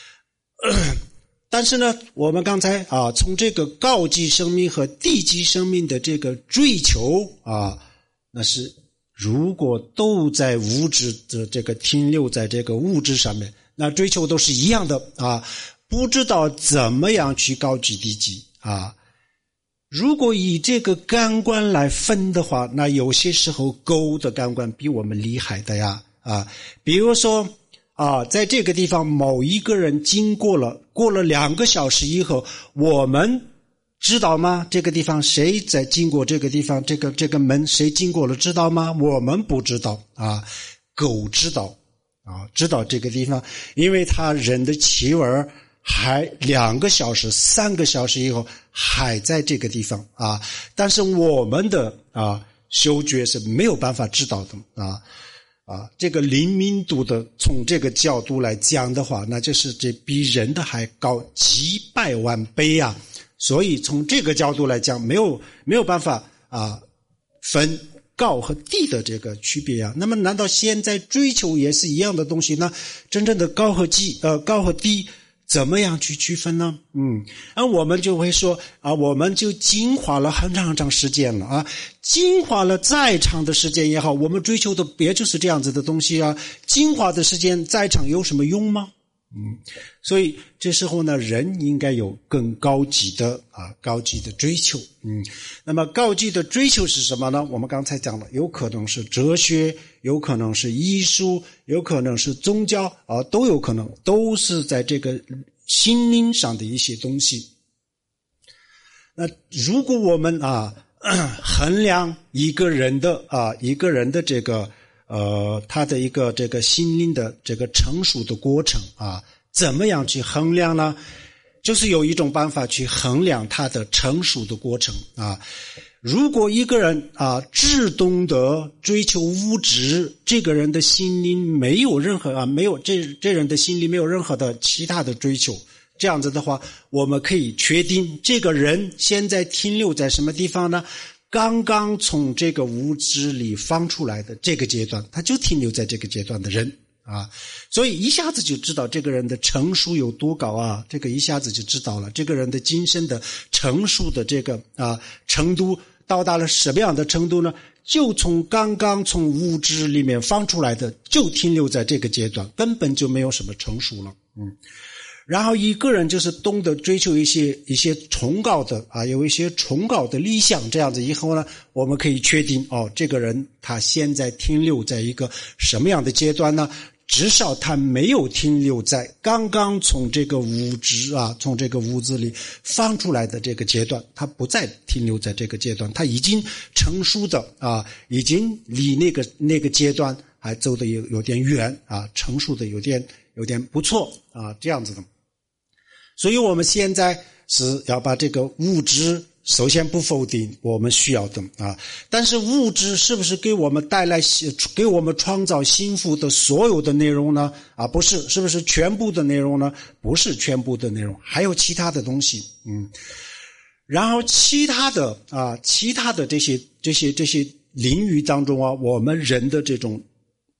但是呢，我们刚才从这个高级生命和低级生命的这个追求那是如果都在物质的这个停留在这个物质上面，那追求都是一样的不知道怎么样去高级低级如果以这个感官来分的话，那有些时候狗的感官比我们厉害的呀比如说在这个地方某一个人过了2个小时以后，我们知道吗？这个地方谁在经过这个地方，这个门谁经过了知道吗？我们不知道狗知道知道这个地方，因为它人的气味还2个小时3个小时以后还在这个地方但是我们的嗅觉是没有办法知道的这个灵敏度的从这个角度来讲的话，那就是这比人的还高几百万倍所以从这个角度来讲没有办法分高和低的这个区别那么难道现在追求也是一样的东西呢？真正的高和低怎么样去区分呢？我们就会说我们就进化了很长时间了进化了再长的时间也好，我们追求的也就是这样子的东西进化的时间再长有什么用吗？所以这时候呢，人应该有更高级的追求那么高级的追求是什么呢？我们刚才讲了，有可能是哲学，有可能是艺术，有可能是宗教都有可能，都是在这个心灵上的一些东西。那如果我们衡量一个人的这个他的一个这个心灵的这个成熟的过程怎么样去衡量呢？就是有一种办法去衡量他的成熟的过程如果一个人只懂得追求物质，这个人的心灵没有任何这人的心灵没有任何的其他的追求，这样子的话，我们可以确定这个人现在停留在什么地方呢？刚刚从这个物质里放出来的这个阶段，他就停留在这个阶段的人所以一下子就知道这个人的成熟有多高这个一下子就知道了这个人的精神的成熟的这个程度到达了什么样的程度呢？就刚刚从物质里面放出来的就停留在这个阶段，根本就没有什么成熟了然后一个人就是懂得追求一些崇高的有一些崇高的理想，这样子以后呢，我们可以确定这个人他现在停留在一个什么样的阶段呢？至少他没有停留在刚刚从这个物质从这个屋子里放出来的这个阶段，他不再停留在这个阶段，他已经成熟的已经离那个阶段还走得有点远成熟的有点不错这样子的。所以我们现在是要把这个物质首先不否定我们需要的但是物质是不是给我们给我们创造幸福的所有的内容呢？不是。是不是全部的内容呢？不是全部的内容，还有其他的东西然后其他的这些领域当中我们人的这种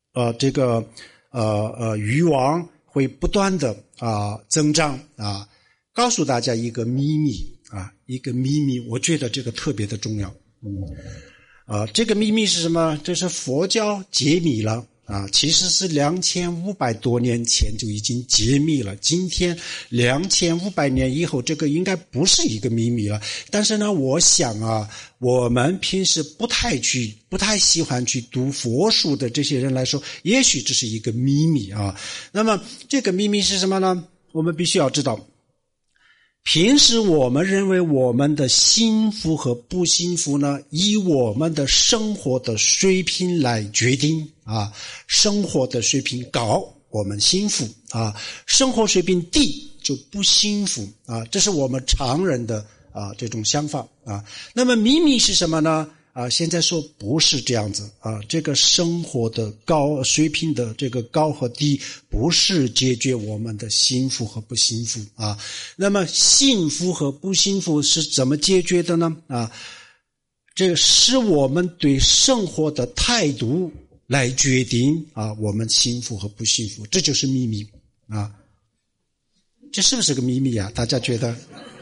欲望会不断的增长告诉大家一个秘密我觉得这个特别的重要这个秘密是什么？这是佛教解密了其实是2500多年前就已经解密了，今天2500年以后这个应该不是一个秘密了。但是呢，我想我们平时不太喜欢去读佛书的这些人来说，也许这是一个秘密那么这个秘密是什么呢？我们必须要知道，平时我们认为我们的幸福和不幸福呢，以我们的生活的水平来决定生活的水平高我们幸福生活水平低就不幸福这是我们常人的这种想法啊。那么秘密是什么呢？现在说不是这样子啊，这个生活的高水平的这个高和低，不是解决我们的幸福和不幸福啊。那么幸福和不幸福是怎么解决的呢？这个是我们对生活的态度来决定我们幸福和不幸福，这就是秘密啊。这是不是个秘密啊？大家觉得？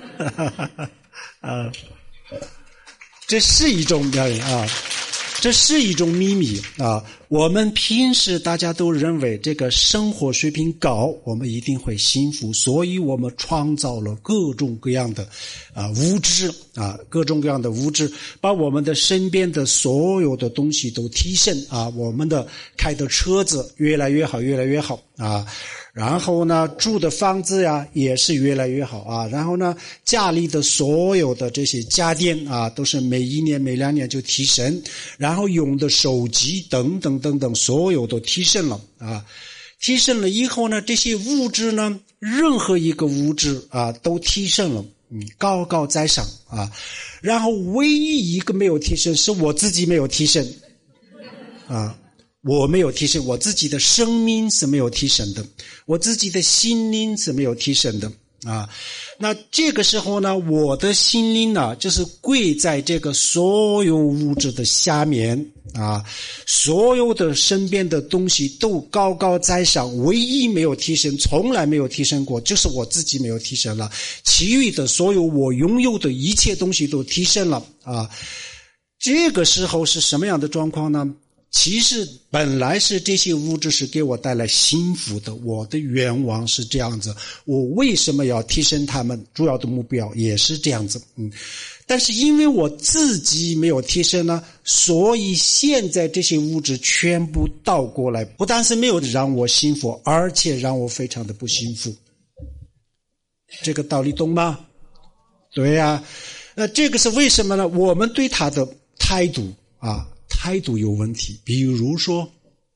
这是一种这是一种秘密啊。我们平时大家都认为这个生活水平高，我们一定会幸福，所以我们创造了各种各样的物质各种各样的物质，把我们的身边的所有的东西都提升我们的开的车子越来越好，越来越好然后呢，住的房子也是越来越好然后呢，家里的所有的这些家电都是每1年每2年就提升，然后用的手机等等等等，所有都提升了提升了以后呢，这些物质呢，任何一个物质都提升了，高高在上然后唯一一个没有提升是我自己没有提升我没有提升，我自己的生命是没有提升的，我自己的心灵是没有提升的那这个时候呢，我的心灵呢，就是跪在这个所有物质的下面所有的身边的东西都高高在上，唯一没有提升，从来没有提升过，就是我自己没有提升了，其余的所有我拥有的一切东西都提升了这个时候是什么样的状况呢？其实本来是这些物质是给我带来幸福的，我的愿望是这样子，我为什么要提升他们？主要的目标也是这样子但是因为我自己没有提升呢，所以现在这些物质全部倒过来，不但是没有让我幸福，而且让我非常的不幸福。这个道理懂吗？对呀那这个是为什么呢？我们对他的态度有问题。比如说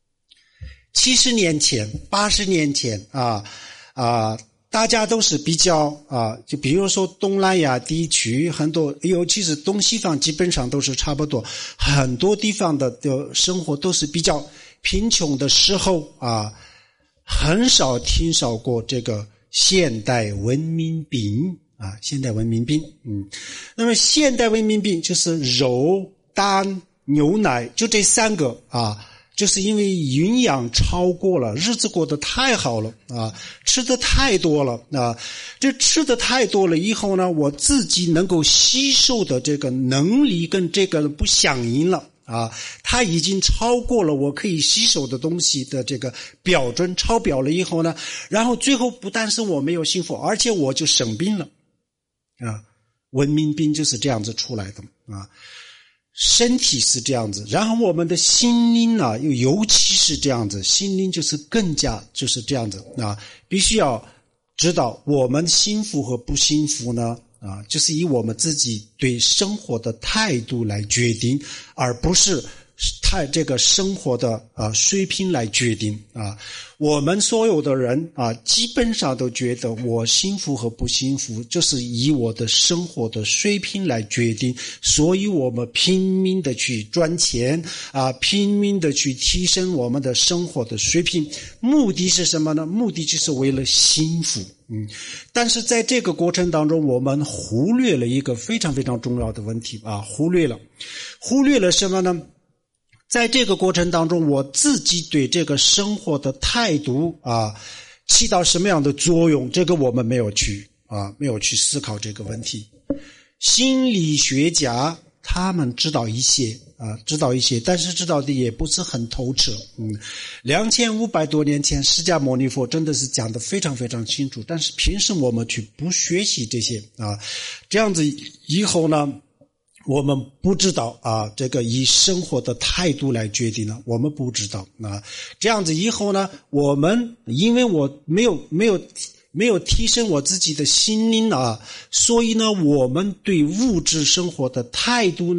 70年前80年前大家都是比较就比如说东南亚地区很多，尤其是东西方基本上都是差不多，很多地方的生活都是比较贫穷的时候很少听说过这个现代文明病现代文明病那么现代文明病就是肉蛋牛奶，就这3个就是因为营养超过了，日子过得太好了吃的太多了这吃的太多了以后呢，我自己能够吸收的这个能力跟这个不相应了它已经超过了我可以吸收的东西的这个标准，超标了以后呢，然后最后不但是我没有幸福，而且我就生病了文明病就是这样子出来的身体是这样子，然后我们的心灵呢，尤其是这样子，心灵就是更加就是这样子必须要知道我们幸福和不幸福呢就是以我们自己对生活的态度来决定，而不是这个生活的水平来决定我们所有的人基本上都觉得我幸福和不幸福就是以我的生活的水平来决定，所以我们拼命的去赚钱拼命的去提升我们的生活的水平，目的是什么呢？目的就是为了幸福但是在这个过程当中，我们忽略了一个非常非常重要的问题忽略了什么呢？在这个过程当中，我自己对这个生活的态度起到什么样的作用，这个我们没有去思考这个问题。心理学家他们知道一些，但是知道的也不是很透彻。2500多年前，释迦牟尼佛真的是讲得非常非常清楚，但是平时我们去不学习这些这样子以后呢，我们不知道这个以生活的态度来决定了，我们不知道这样子以后呢，我们因为我没有提升我自己的心灵所以呢，我们对物质生活的态度呢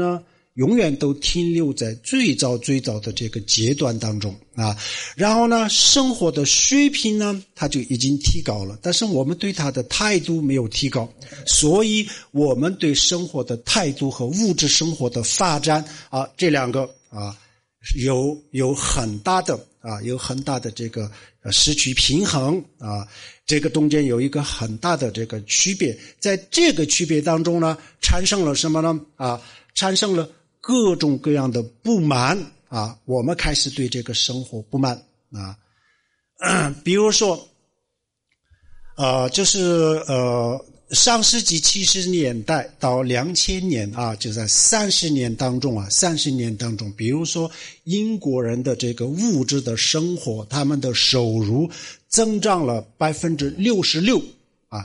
永远都停留在最早的这个阶段当中啊。然后呢，生活的水平呢，它就已经提高了，但是我们对它的态度没有提高，所以我们对生活的态度和物质生活的发展啊，这两个啊，有很大的这个失去平衡啊，这个中间有一个很大的这个区别，在这个区别当中呢，产生了什么呢？啊，产生了各种各样的不满啊，我们开始对这个生活不满啊，比如说，上世纪70年代到2000年啊，就在30年当中，比如说英国人的这个物质的生活，他们的收入增长了66%啊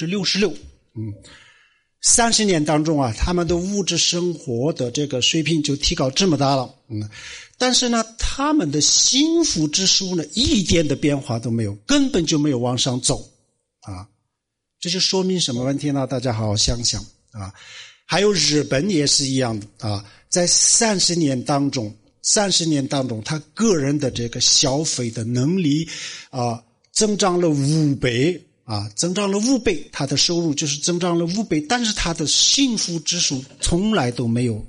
，66%。30年当中啊，他们的物质生活的这个水平就提高这么大了。但是呢，他们的幸福指数呢，一点的变化都没有，根本就没有往上走啊。这就说明什么问题呢？大家好好想想啊。还有日本也是一样的啊，在30年当中，他个人的这个消费的能力啊，增长了5倍。他的收入就是增长了5倍，但是他的幸福指数从来都没有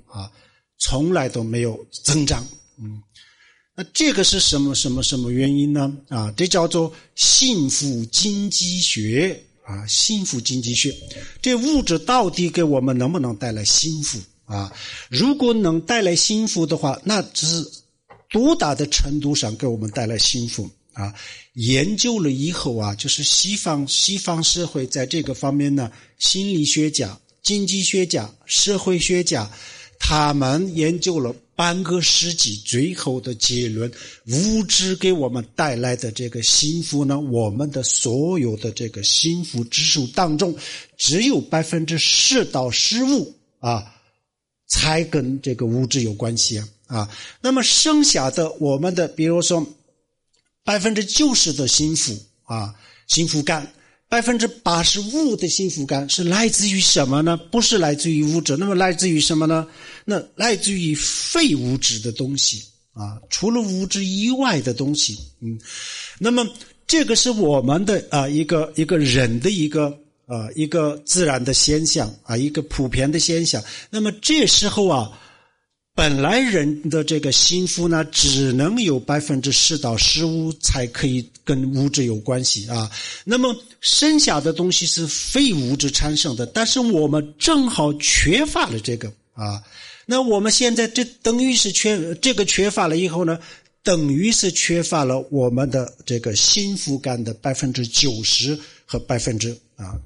增长。那这个是什么原因呢？啊，这叫做幸福经济学啊，幸福经济学。这物质到底给我们能不能带来幸福啊？如果能带来幸福的话，那只是多大的程度上给我们带来幸福啊？研究了以后啊，就是西方社会在这个方面呢，心理学家、经济学家、社会学家，他们研究了半个世纪，最后的结论，物质给我们带来的这个幸福呢，我们的所有的这个幸福指数当中，只有10%到15%啊，才跟这个物质有关系啊。那么剩下的我们的，比如说90%的幸福啊，幸福感，85%的幸福感是来自于什么呢？不是来自于物质，那么来自于什么呢？那来自于非物质的东西啊，除了物质以外的东西。那么这个是我们的一个人的一个自然的现象啊，一个普遍的现象。那么这时候啊，本来人的这个幸福呢，只能有10%到15%才可以跟物质有关系啊。那么剩下的东西是非物质产生的，但是我们正好缺乏了这个啊。那我们现在这等于是缺乏了以后呢，等于是缺乏了我们的这个幸福感的90%和85%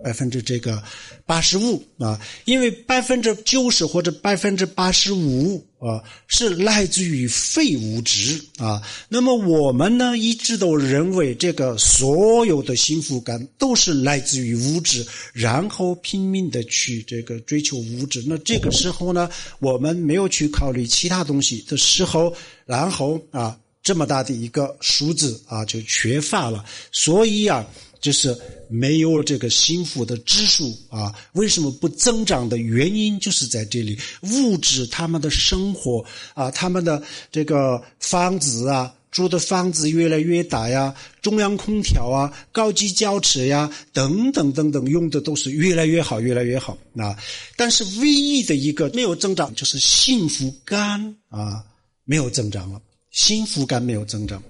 啊，因为90%或者85%是来自于非物质啊。那么我们呢，一直都认为这个所有的幸福感都是来自于物质，然后拼命的去这个追求物质。那这个时候呢，我们没有去考虑其他东西的时候，然后啊，这么大的一个数字啊，就缺乏了。所以啊，就是没有这个幸福的指数啊，为什么不增长的原因就是在这里。物质他们的生活啊，他们的这个房子啊，住的房子越来越大呀，中央空调啊，高级轿车呀，等等等等，用的都是越来越好啊。但是唯一的一个没有增长，就是幸福感啊，没有增长了，幸福感没有增长。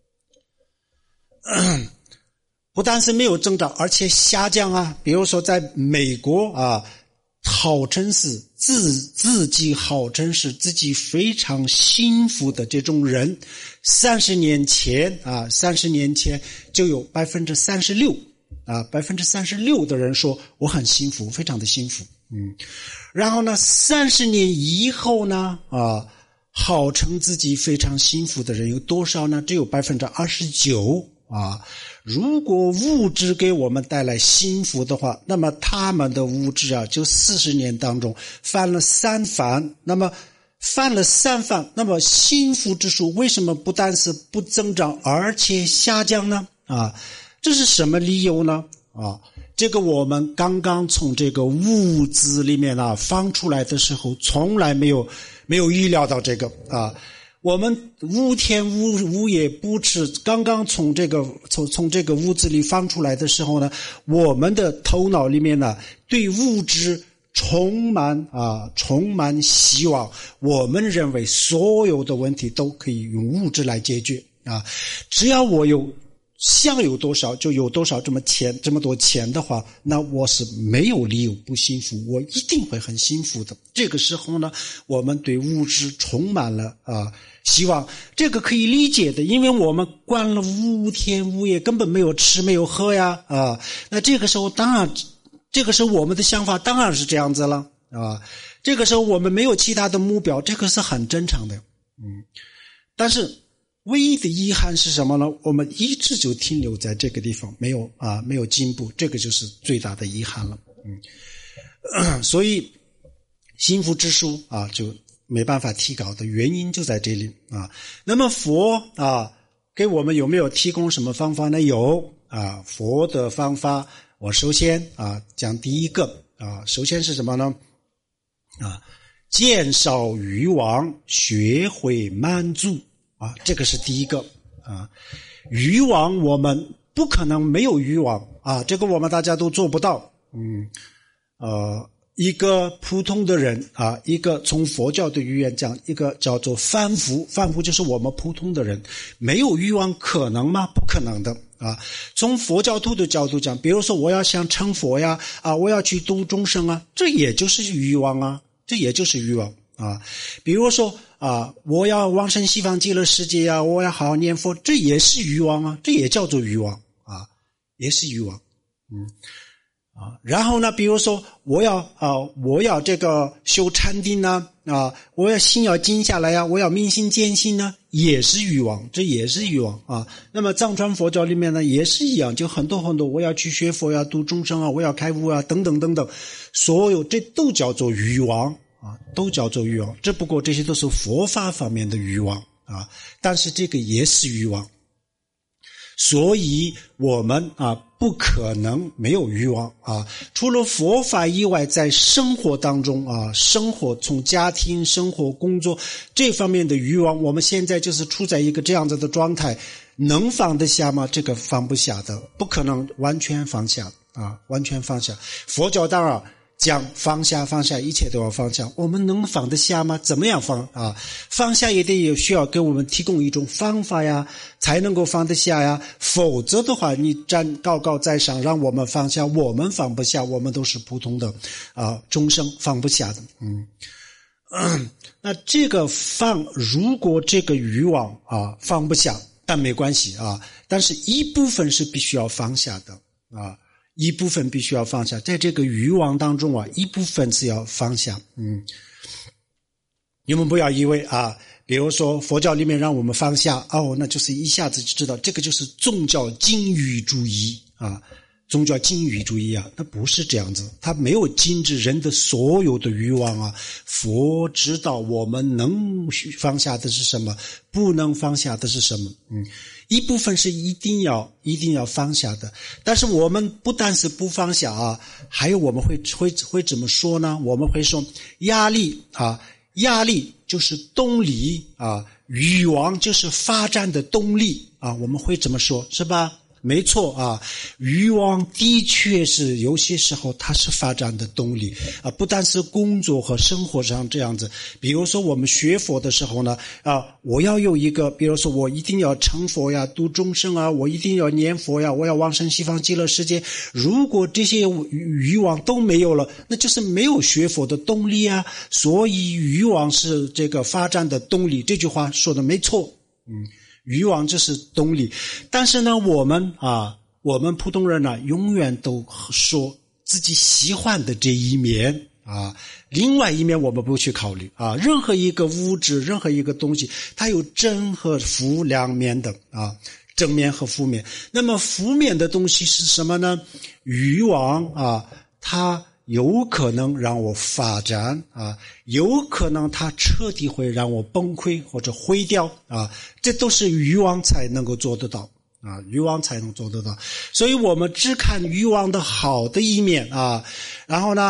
不但是没有增长，而且下降啊。比如说在美国啊，号称是自己号称是自己非常幸福的这种人，30年前就有36%啊，36%的人说我很幸福，非常的幸福。然后呢，30年以后呢号称自己非常幸福的人有多少呢？只有29%啊。如果物质给我们带来幸福的话，那么他们的物质啊，就40年当中翻了3番。那么翻了3番，那么幸福指数为什么不但是不增长，而且下降呢？啊，这是什么理由呢？啊，这个我们刚刚从这个物质里面放出来的时候，从来没没有预料到这个啊。我们无天无夜不吃，刚刚从这个屋子里放出来的时候呢，我们的头脑里面呢，对物质充满希望。我们认为所有的问题都可以用物质来解决啊，只要我想有多少就有多少，这么多钱的话，那我是没有理由不幸福，我一定会很幸福的。这个时候呢，我们对物质充满了希望，这个可以理解的，因为我们关了无天无夜，根本没有吃没有喝呀那这个时候我们的想法当然是这样子了这个时候我们没有其他的目标，这个是很正常的但是唯一的遗憾是什么呢？我们一直就停留在这个地方，没有进步，这个就是最大的遗憾了所以幸福指数就没办法提高的原因就在这里那么佛给我们有没有提供什么方法呢？有佛的方法，我首先讲第一个首先是什么呢？减少欲望，学会满足这个是第一个欲望我们不可能没有欲望这个我们大家都做不到一个普通的人一个从佛教的语言讲，一个叫做凡夫就是我们普通的人，没有欲望可能吗？不可能的从佛教徒的角度讲，比如说我要想成佛呀我要去度众生这也就是欲望比如说我要往生西方极乐世界我要好好念佛，这也是欲望这也叫做欲望也是欲望然后呢，比如说我要这个修禅定我要心要静下来我要明心见性也是欲望，这也是欲望那么藏传佛教里面呢也是一样，就很多我要去学佛度众生我要开悟等等等等，所有这都叫做欲望都叫做欲望，只不过这些都是佛法方面的欲望但是这个也是欲望。所以我们不可能没有欲望除了佛法以外，在生活当中生活从家庭生活工作这方面的欲望，我们现在就是处在一个这样子的状态，能放得下吗？这个放不下的，不可能完全放下完全放下。佛教当然讲放下，一切都要放下，我们能放得下吗？怎么样放放下也得需要给我们提供一种方法才能够放得下否则的话你站高高在上让我们放下，我们放不下，我们都是普通的众生，放不下的那这个如果这个欲望放不下，但没关系但是一部分是必须要放下的一部分必须要放下，在这个欲望当中一部分是要放下你们不要以为比如说佛教里面让我们放下那就是一下子就知道这个就是宗教禁欲主义宗教禁欲主义那不是这样子，它没有禁止人的所有的欲望佛知道我们能放下的是什么，不能放下的是什么一部分是一定要放下的，但是我们不但是不放下还有我们会怎么说呢？我们会说压力就是动力欲望就是发展的动力我们会这么说是吧？没错欲望的确是有些时候它是发展的动力不但是工作和生活上这样子。比如说我们学佛的时候呢我要有一个，比如说我一定要成佛度众生我一定要念佛我要往生西方极乐世界，如果这些欲望都没有了，那就是没有学佛的动力所以欲望是这个发展的动力，这句话说的没错欲望就是动力。但是呢我们普通人永远都说自己喜欢的这一面另外一面我们不去考虑任何一个物质，任何一个东西它有正和负两面的正面和负面。那么负面的东西是什么呢？欲望它有可能让我发展有可能它彻底会让我崩溃或者毁掉这都是欲望才能够做得到欲望才能做得到。所以我们只看欲望的好的一面然后呢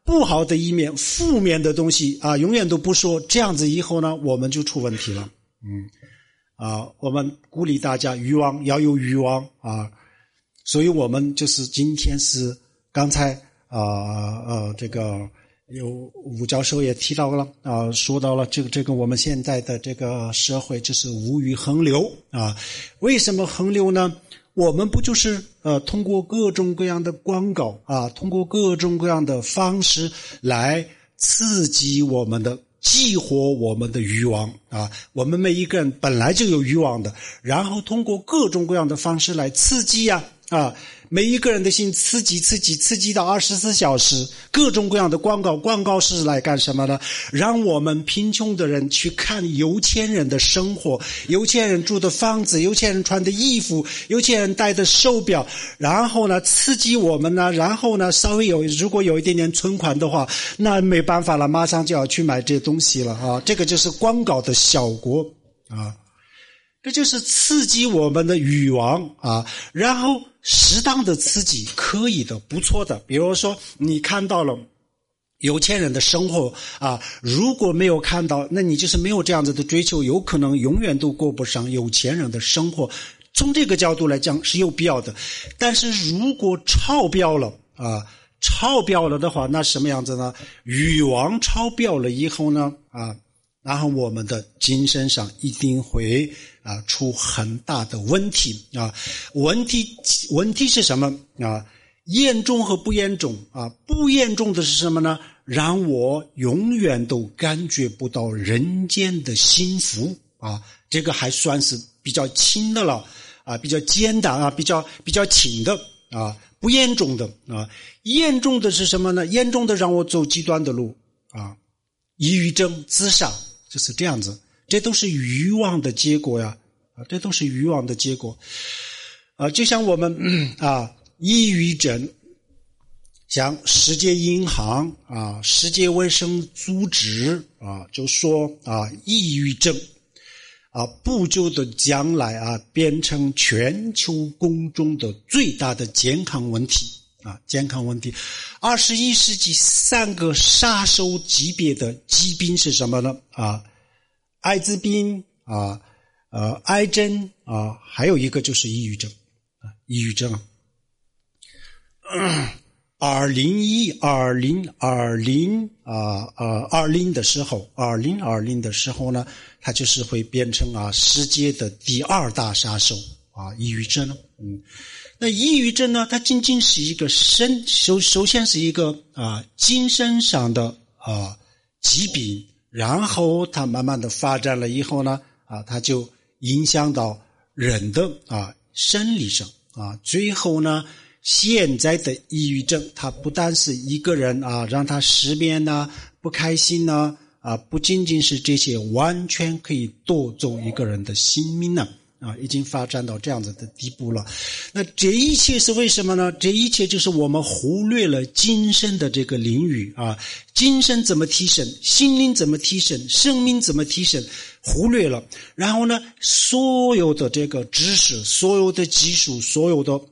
不好的一面、负面的东西啊，永远都不说，这样子以后呢，我们就出问题了。我们鼓励大家要有欲望啊，所以我们就是今天是刚才这个有吴教授也提到了说到了这个我们现在的这个社会就是物欲横流啊。为什么横流呢？我们不就是通过各种各样的广告啊，通过各种各样的方式来刺激我们的激活我们的欲望啊，我们每一个人本来就有欲望的，然后通过各种各样的方式来刺激每一个人的心刺激到24小时，各种各样的广告是来干什么呢？让我们贫穷的人去看有钱人的生活，有钱人住的房子，有钱人穿的衣服，有钱人戴的手表，然后呢刺激我们呢，然后呢稍微如果有一点点存款的话，那没办法了，马上就要去买这些东西了啊！这个就是广告的效果啊。这就是刺激我们的欲望啊，然后适当的刺激可以的，不错的。比如说你看到了有钱人的生活啊，如果没有看到，那你就是没有这样子的追求，有可能永远都过不上有钱人的生活。从这个角度来讲是有必要的，但是如果超标了的话，那什么样子呢？欲望超标了以后呢然后我们的精神上一定会出很大的问题啊。问题是什么啊？严重和不严重啊？不严重的是什么呢？让我永远都感觉不到人间的幸福啊。这个还算是比较轻的了啊，比较简单啊，比较轻的啊，不严重的啊。严重的是什么呢？严重的让我走极端的路啊，抑郁症、自杀。就是这样子，这都是欲望的结果呀，这都是欲望的结果，就像我们抑郁症，像世界银行世界卫生组织就说抑郁症不久的将来变成全球公众的最大的健康问题。21世纪3个杀手级别的疾病是什么呢？艾滋病癌症还有一个就是抑郁症。2020的时候呢，它就是会变成世界的第2大杀手抑郁症。那抑郁症呢，它仅仅是一个首先是一个精神上的疾病，然后它慢慢的发展了以后呢它就影响到人的生理上最后呢，现在的抑郁症它不但是一个人让他失眠不开心不仅仅是这些，完全可以夺走一个人的性命已经发展到这样子的地步了。那这一切是为什么呢？这一切就是我们忽略了精神的这个领域精神怎么提升，心灵怎么提升，生命怎么提升，忽略了。然后呢，所有的这个知识，所有的技术，所有的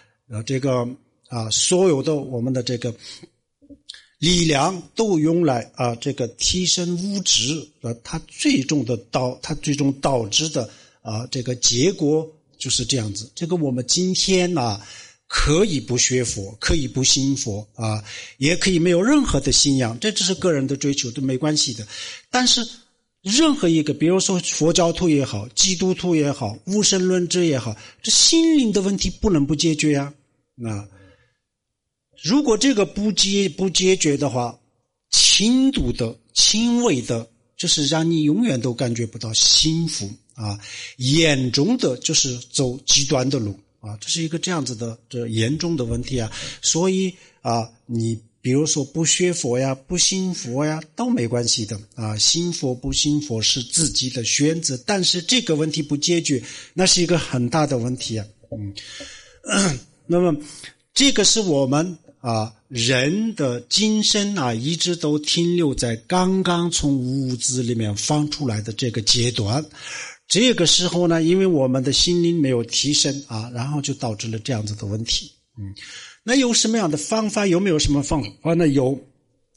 所有的我们的这个力量都用来这个提升物质它最终导致的这个结果就是这样子。这个我们今天可以不学佛，可以不信佛也可以没有任何的信仰，这只是个人的追求，都没关系的。但是任何一个，比如说佛教徒也好，基督徒也好，无神论者也好，这心灵的问题不能不解决呀。如果这个不解决的话，轻度的、轻微的，就是让你永远都感觉不到幸福严重的就是走极端的路这是一个这样子的这严重的问题所以你比如说不学佛呀，不信佛呀，都没关系的信佛不信佛是自己的选择，但是这个问题不解决，那是一个很大的问题那么这个是我们人的精神一直都停留在刚刚从物质里面放出来的这个阶段。这个时候呢，因为我们的心灵没有提升然后就导致了这样子的问题。那有什么样的方法？有没有什么方法呢？有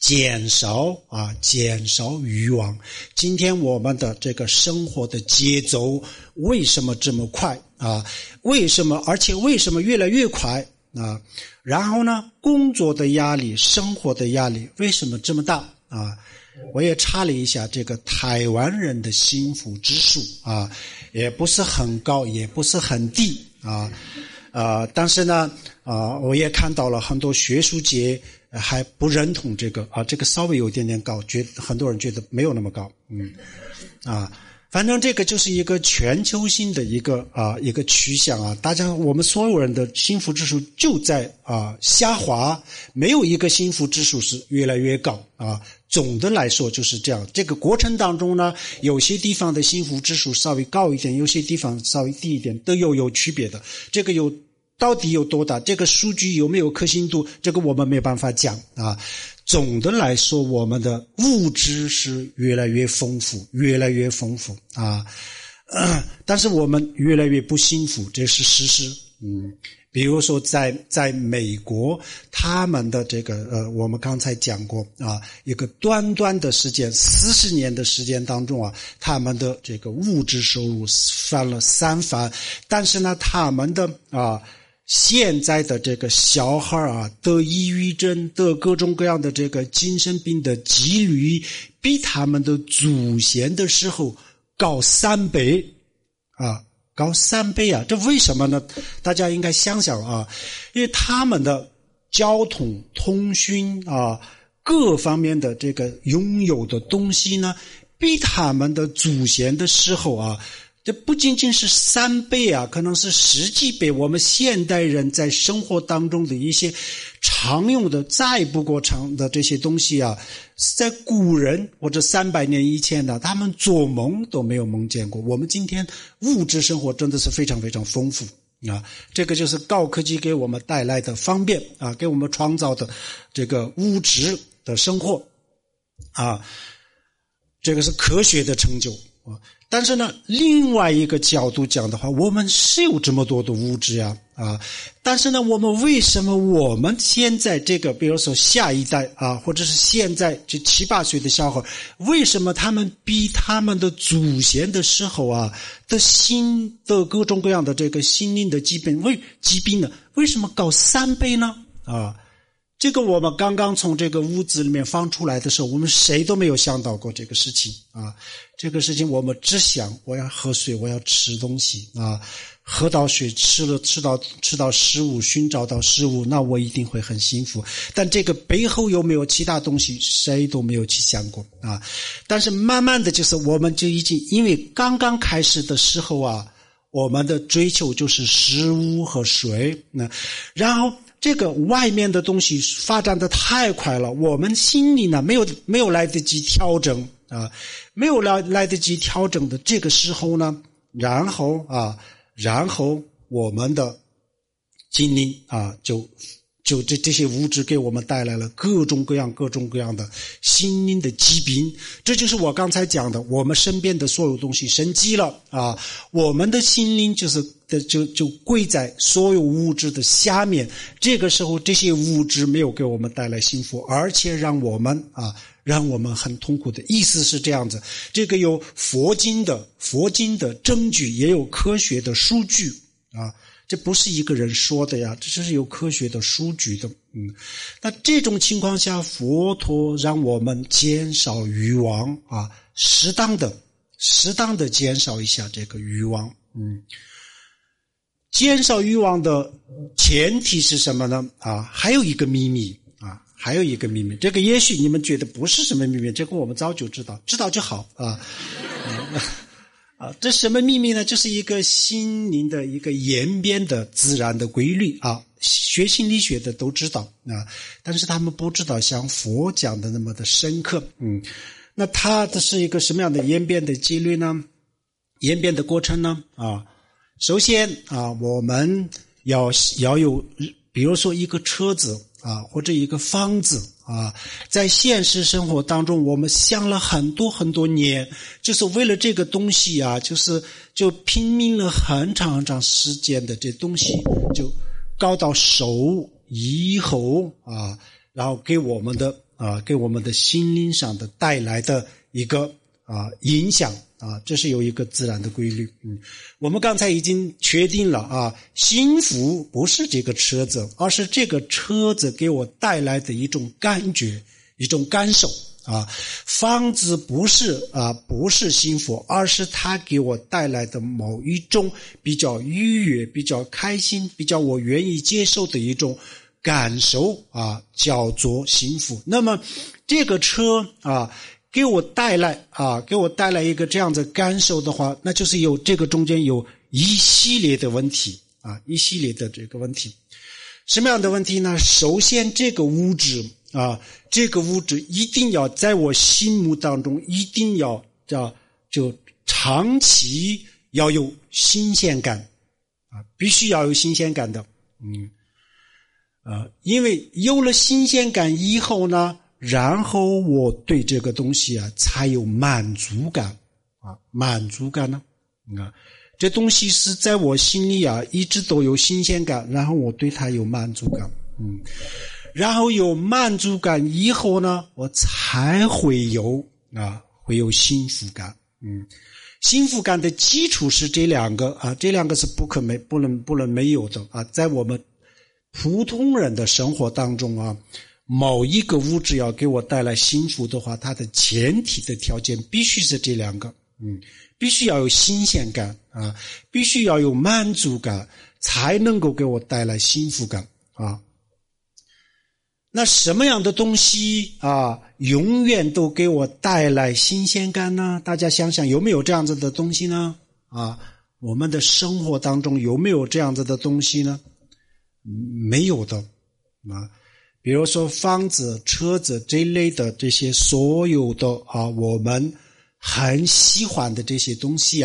减少欲望。今天我们的这个生活的节奏为什么这么快啊？为什么越来越快啊？然后呢，工作的压力、生活的压力为什么这么大啊？我也查了一下这个台湾人的幸福指数啊，也不是很高，也不是很低啊。但是呢，我也看到了很多学术界还不认同这个这个稍微有一点点高，很多人觉得没有那么高，反正这个就是一个全球性的一个趋向啊，我们所有人的幸福指数就在下滑，没有一个幸福指数是越来越高啊。总的来说就是这样。这个过程当中呢，有些地方的幸福指数稍微高一点，有些地方稍微低一点，都有区别的。这个到底有多大？这个数据有没有可信度？这个我们没办法讲啊。总的来说，我们的物质是越来越丰富啊，但是我们越来越不幸福，这是事实。比如说在美国，他们的这个我们刚才讲过啊，一个短短的时间，40年的时间当中啊，他们的这个物质收入翻了3番，但是呢，他们的现在的这个小孩得抑郁症、得各种各样的这个精神病的几率，比他们的祖先的时候高3倍高3倍啊！这为什么呢？大家应该想想因为他们的交通、通讯各方面的这个拥有的东西呢，比他们的祖先的时候这不仅仅是3倍可能是10几倍。我们现代人在生活当中的一些常用的、再不过常的这些东西在古人或者300年以前呢，他们做梦都没有梦见过。我们今天物质生活真的是非常非常丰富这个就是高科技给我们带来的方便给我们创造的这个物质的生活这个是科学的成就但是呢，另外一个角度讲的话，我们是有这么多的物质但是呢，为什么我们现在这个，比如说下一代或者是现在这7、8岁的小孩，为什么他们比他们的祖先的时候的各种各样的这个心灵的疾病呢，为什么高3倍呢？这个我们刚刚从这个屋子里面放出来的时候，我们谁都没有想到过这个事情这个事情我们只想我要喝水，我要吃东西喝到水，吃到食物，寻找到食物，那我一定会很幸福。但这个背后有没有其他东西，谁都没有去想过但是慢慢的就是我们就已经，因为刚刚开始的时候我们的追求就是食物和水然后这个外面的东西发展的太快了，我们心里呢没有来得及调整没有来得及调整的这个时候呢，然后我们的心灵就这些物质给我们带来了各种各样的心灵的疾病。这就是我刚才讲的，我们身边的所有东西升级了我们的心灵就跪在所有物质的下面。这个时候这些物质没有给我们带来幸福，而且让我们很痛苦的。意思是这样子，这个有佛经的证据，也有科学的数据这不是一个人说的这是有科学的数据的那这种情况下，佛陀让我们减少欲望适当的减少一下这个欲望减少欲望的前提是什么呢还有一个秘密这个也许你们觉得不是什么秘密，这个我们早就知道就好这什么秘密呢？就是一个心灵的一个演变的自然的规律学心理学的都知道但是他们不知道像佛讲的那么的深刻那它的是一个什么样的演变的几率呢？演变的过程呢首先我们要有，比如说一个车子或者一个房子在现实生活当中我们想了很多很多年，就是为了这个东西就拼命了很长很长时间的这东西就搞到手以后然后给我们的给我们的心灵上的带来的一个影响这是有一个自然的规律。我们刚才已经确定了幸福不是这个车子，而是这个车子给我带来的一种感觉，一种感受房子不是幸福，而是它给我带来的某一种比较愉悦、比较开心、比较我愿意接受的一种感受叫做幸福。那么这个车给我带来一个这样的感受的话，那就是有这个中间有一系列的问题一系列的这个问题。什么样的问题呢？首先这个物质一定要在我心目当中一定要就长期要有新鲜感必须要有新鲜感的。因为有了新鲜感以后呢，然后我对这个东西才有满足感满足感呢这东西是在我心里一直都有新鲜感，然后我对它有满足感然后有满足感以后呢，我才会有幸福感幸福感的基础是这两个这两个是不能没有的在我们普通人的生活当中某一个物质要给我带来幸福的话，它的前提的条件必须是这两个必须要有新鲜感必须要有满足感，才能够给我带来幸福感那什么样的东西永远都给我带来新鲜感呢？大家想想有没有这样子的东西呢我们的生活当中有没有这样子的东西呢？没有的比如说房子、车子这一类的这些所有的我们很喜欢的这些东西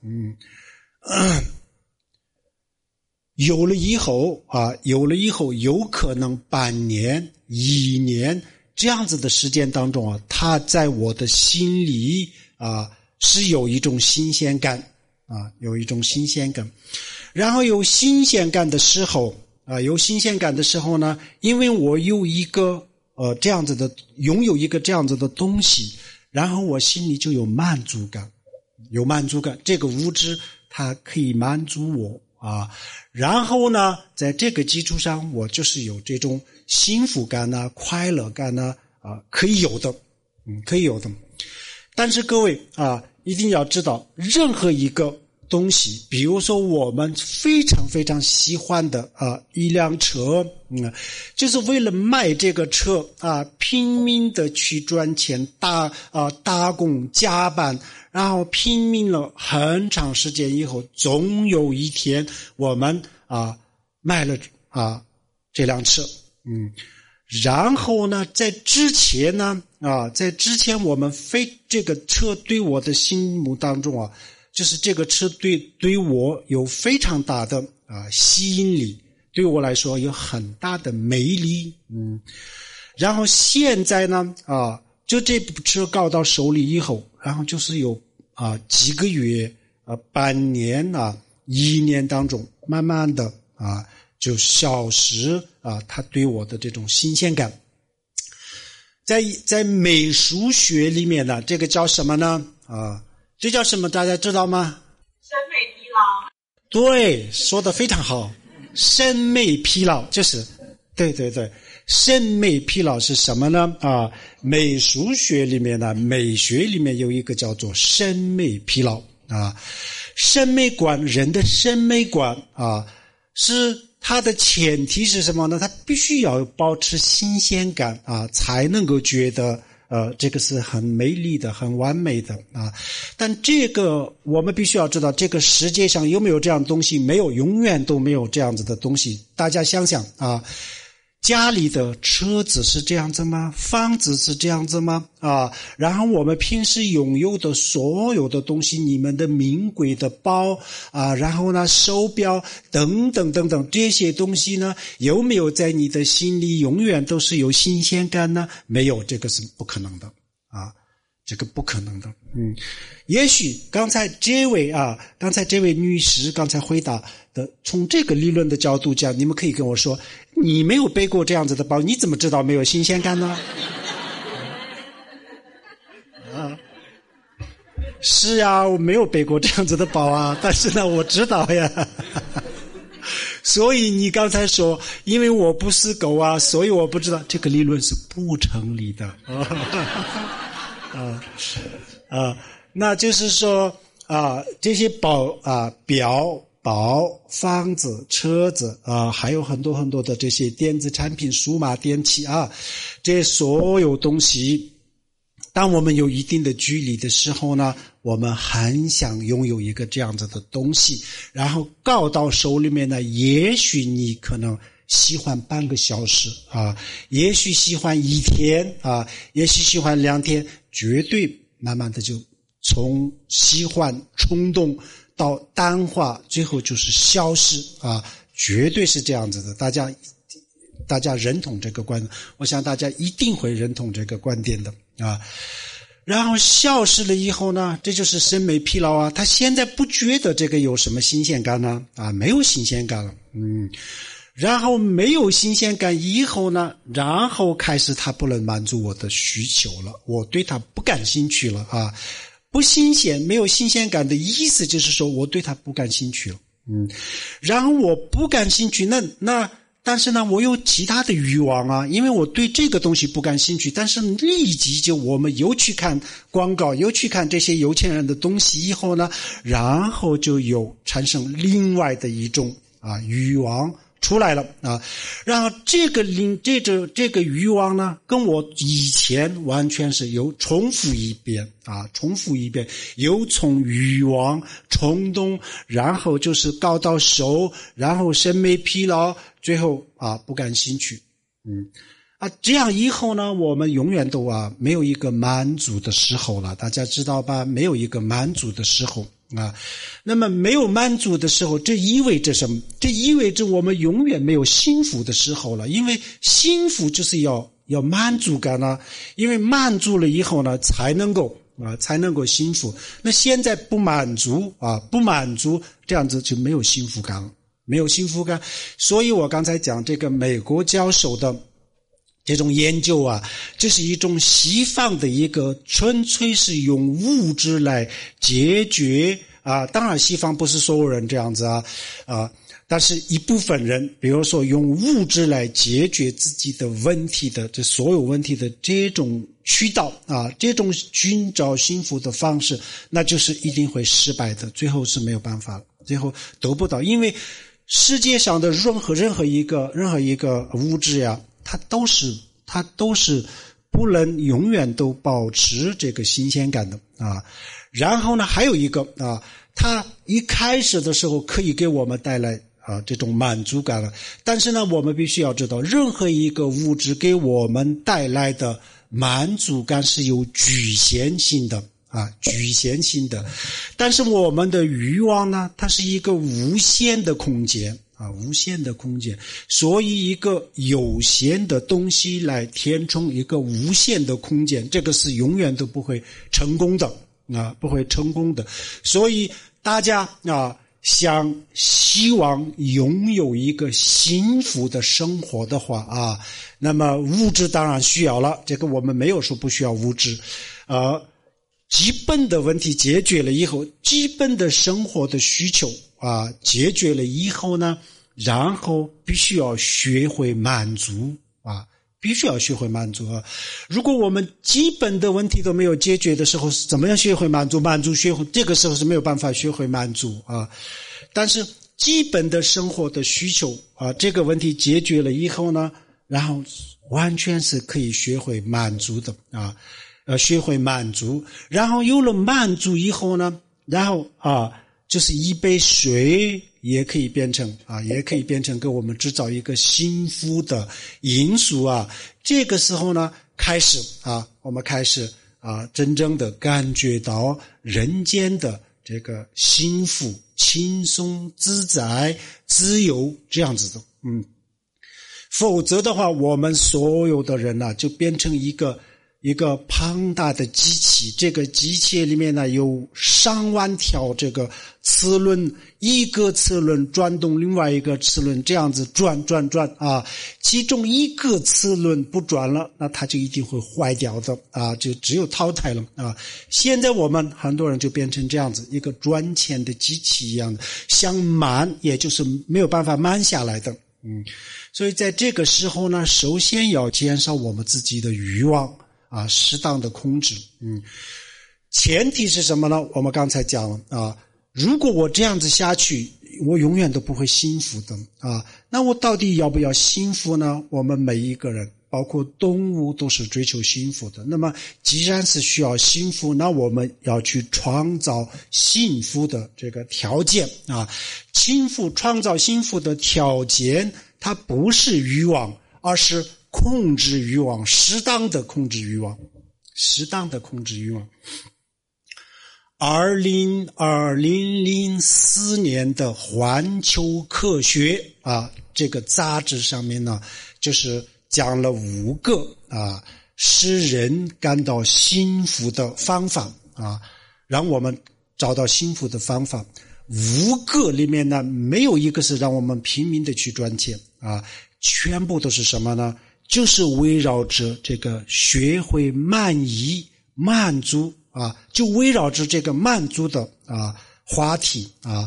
有了以后有可能半年、1年这样子的时间当中它在我的心里是有一种新鲜感有一种新鲜感。然后有新鲜感的时候呢，因为我有一个拥有一个这样子的东西，然后我心里就有满足感这个物质它可以满足我然后呢在这个基础上我就是有这种幸福感快乐感可以有的但是各位一定要知道，任何一个东西，比如说我们非常非常喜欢的一辆车就是为了卖这个车拼命的去赚钱打工加班，然后拼命了很长时间以后，总有一天我们卖了这辆车然后呢在之前我们这个车对我的心目当中就是这个车对我有非常大的吸引力，对我来说有很大的魅力然后现在呢就这部车搞到手里以后，然后就是有几个月半年1年当中慢慢的就消失它对我的这种新鲜感。在美术学里面呢，这个叫什么呢这叫什么大家知道吗？ 审美疲劳。 对，说得非常好。审美疲劳就是对审美疲劳是什么呢美术学里面呢，美学里面有一个叫做审美疲劳审美观，人的审美观是它的前提是什么呢？它必须要保持新鲜感才能够觉得这个是很美丽的、很完美的但这个我们必须要知道，这个世界上有没有这样的东西？没有，永远都没有这样子的东西。大家想想家里的车子是这样子吗？房子是这样子吗？然后我们平时拥有的所有的东西，你们的名贵的包然后呢手表等等等等，这些东西呢有没有在你的心里永远都是有新鲜感呢？没有，这个是不可能的这个不可能的也许刚才这位女士刚才回答的，从这个理论的角度讲，你们可以跟我说，你没有背过这样子的包，你怎么知道没有新鲜感呢是呀，我没有背过这样子的宝啊，但是呢，我知道呀。所以你刚才说，因为我不是狗啊，所以我不知道，这个理论是不成立的。那就是说这些宝表、宝、房子、车子还有很多很多的这些电子产品、数码电器这些所有东西。当我们有一定的距离的时候呢，我们很想拥有一个这样子的东西，然后搞到手里面呢，也许你可能喜欢半个小时也许喜欢一天也许喜欢2天，绝对慢慢的就从喜欢冲动到淡化，最后就是消失绝对是这样子的。大家认同这个观点，我想大家一定会认同这个观点的然后消失了以后呢，这就是审美疲劳他现在不觉得这个有什么新鲜感呢没有新鲜感了然后没有新鲜感以后呢，然后开始他不能满足我的需求了，我对他不感兴趣了不新鲜，没有新鲜感的意思就是说我对他不感兴趣了然后我不感兴趣，那但是呢，我有其他的欲望因为我对这个东西不感兴趣，但是立即我们又去看广告，又去看这些有钱人的东西以后呢，然后就有产生另外的一种欲望出来了然后这个欲望呢，跟我以前完全是又重复一遍，又从欲望冲动，然后就是搞到手，然后审美疲劳，最后不感兴趣这样以后呢，我们永远都没有一个满足的时候了，大家知道吧？没有一个满足的时候那么没有满足的时候，这意味着什么？这意味着我们永远没有幸福的时候了，因为幸福就是要满足感因为满足了以后呢，才能够幸福。那现在不满足这样子就没有幸福感了，没有幸福感。所以我刚才讲这个美国教授的这种研究这是一种西方的一个纯粹是用物质来解决当然西方不是所有人这样子但是一部分人，比如说用物质来解决自己的问题的这所有问题的这种渠道这种寻找幸福的方式，那就是一定会失败的，最后是没有办法，最后得不到。因为世界上的任何一个物质它都是不能永远都保持这个新鲜感的然后呢，还有一个它一开始的时候可以给我们带来这种满足感了，但是呢，我们必须要知道，任何一个物质给我们带来的满足感是有局限性的但是我们的欲望呢，它是一个无限的空间所以一个有限的东西来填充一个无限的空间，这个是永远都不会成功的不会成功的。所以大家希望拥有一个幸福的生活的话那么物质当然需要了，这个我们没有说不需要物质基本的问题解决了以后，基本的生活的需求解决了以后呢，然后必须要学会满足如果我们基本的问题都没有解决的时候，怎么样学会满足？这个时候是没有办法学会满足但是基本的生活的需求这个问题解决了以后呢，然后完全是可以学会满足的学会满足，然后有了满足以后呢，然后就是一杯水也可以变成给我们制造一个幸福的因素这个时候呢，我们开始真正的感觉到人间的这个幸福、轻松、自在、自由这样子的否则的话，我们所有的人就变成一个一个庞大的机器，这个机器里面呢有上万条这个齿轮，一个齿轮转动另外一个齿轮，这样子转啊，其中一个齿轮不转了，那它就一定会坏掉的啊，就只有淘汰了啊。现在我们很多人就变成这样子，一个赚钱的机器一样的，想慢也就是没有办法慢下来的。所以在这个时候呢，首先要减少我们自己的欲望啊，适当的控制。前提是什么呢？我们刚才讲了啊，如果我这样子下去，我永远都不会幸福的啊。那我到底要不要幸福呢？我们每一个人，包括动物，都是追求幸福的。那么既然是需要幸福，那我们要去创造幸福的这个条件啊。创造幸福的条件，它不是欲望，而是控制欲望，适当的控制欲望。2004年的环球科学啊，这个杂志上面呢，就是讲了5个啊使人感到幸福的方法啊，让我们找到幸福的方法。5个里面呢，没有一个是让我们拼命的去赚钱啊，全部都是什么呢？就是围绕着这个学会满足啊，就围绕着这个满足的话题啊，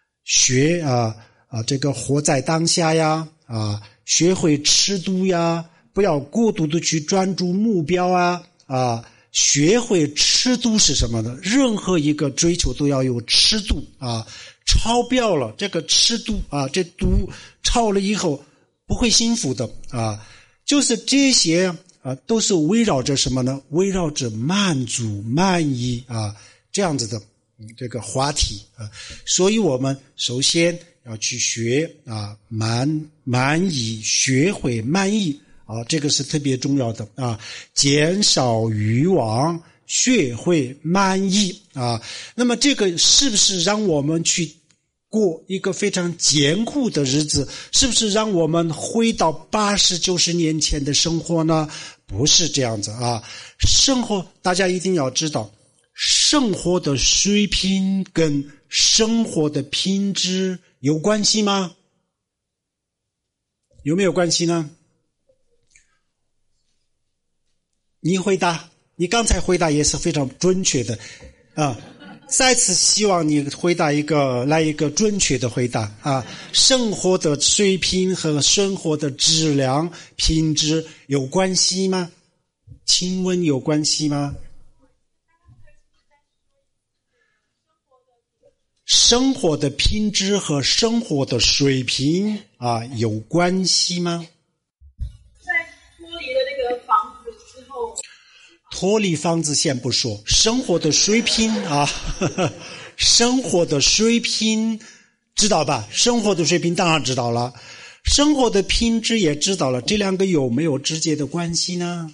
这个活在当下呀啊，学会吃度呀，不要过度的去专注目标啊，学会吃度是什么呢？任何一个追求都要有吃度啊，超标了这个吃度啊，这度超了以后不会幸福的啊，就是这些啊，都是围绕着什么呢？围绕着满足、满意啊这样子的这个话题啊，所以我们首先要去学啊满意，学会满意啊，这个是特别重要的啊，减少欲望，学会满意啊。那么这个是不是让我们去过一个非常艰苦的日子？是不是让我们回到80、90年前的生活呢？不是这样子啊。生活大家一定要知道，生活的水平跟生活的品质有关系吗？有没有关系呢？你回答，你刚才回答也是非常准确的啊。再次希望你回答来一个准确的回答啊！生活的水平和生活的质量、品质有关系吗？请问有关系吗？生活的品质和生活的水平啊有关系吗？ 在脱离了那个房子之后， 脱离房子先不说，生活的水平啊，生活的水平知道吧？生活的水平当然知道了，生活的品质也知道了，这两个有没有直接的关系呢？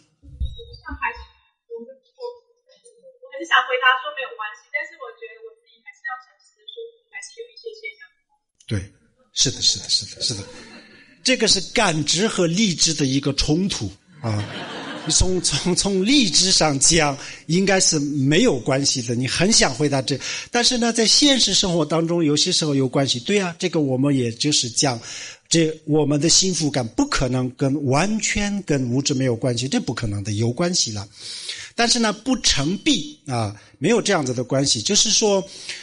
我很想回答说没有关系，但是我觉得我自己还是要诚实的说，还是有一些现象。 对，是的，这个是感知和理智的一个冲突啊。从理智上讲应该是没有关系的，你很想回答这，但是呢在现实生活当中有些时候有关系。对啊，这个我们也就是讲，我们的幸福感不可能完全跟物质没有关系，这不可能的，有关系了。但是呢不成比啊，没有这样子的关系，就是说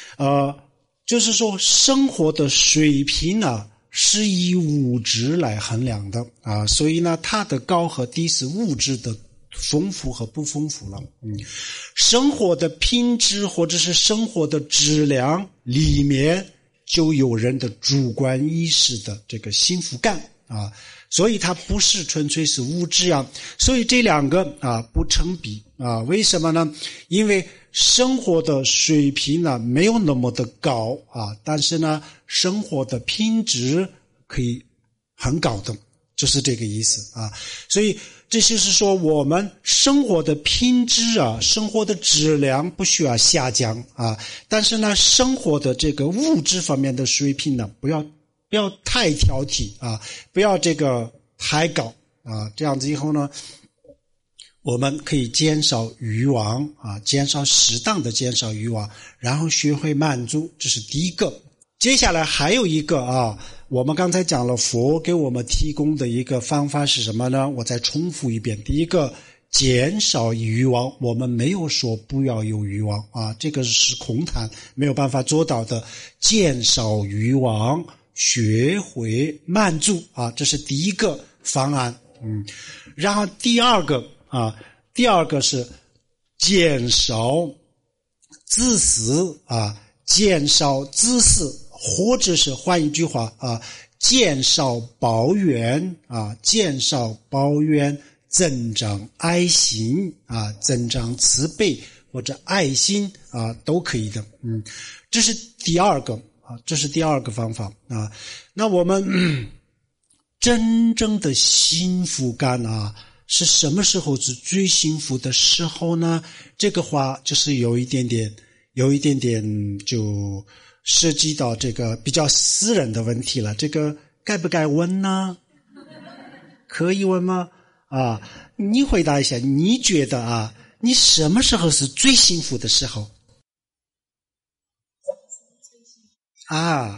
生活的水平啊是以物质来衡量的啊，所以呢它的高和低是物质的丰富和不丰富了。生活的品质或者是生活的质量里面就有人的主观意识的这个幸福感啊，所以它不是纯粹是物质啊，所以这两个啊不成比啊。为什么呢？因为生活的水平呢没有那么的高啊，但是呢生活的品质可以很高的，就是这个意思啊。所以这就是说我们生活的品质啊，生活的质量不需要下降啊，但是呢生活的这个物质方面的水平呢不要太挑剔啊，不要这个太高啊，这样子以后呢我们可以减少欲望啊，适当的减少欲望，然后学会满足，这是第一个。接下来还有一个啊，我们刚才讲了佛给我们提供的一个方法是什么呢？我再重复一遍。第一个，减少欲望，我们没有说不要有欲望啊，这个是空谈，没有办法做到的。减少欲望，学会满足啊，这是第一个方案。然后第二个是减少自私啊，减少自私，或者是换一句话啊，减少抱怨啊，增长爱心啊，增长慈悲或者爱心啊，都可以的。这是第二个方法啊。那我们真正的幸福感啊，是什么时候是最幸福的时候呢？这个话就是有一点点就涉及到这个比较私人的问题了。这个该不该问呢？可以问吗？啊，你回答一下，你觉得啊，你什么时候是最幸福的时候？啊，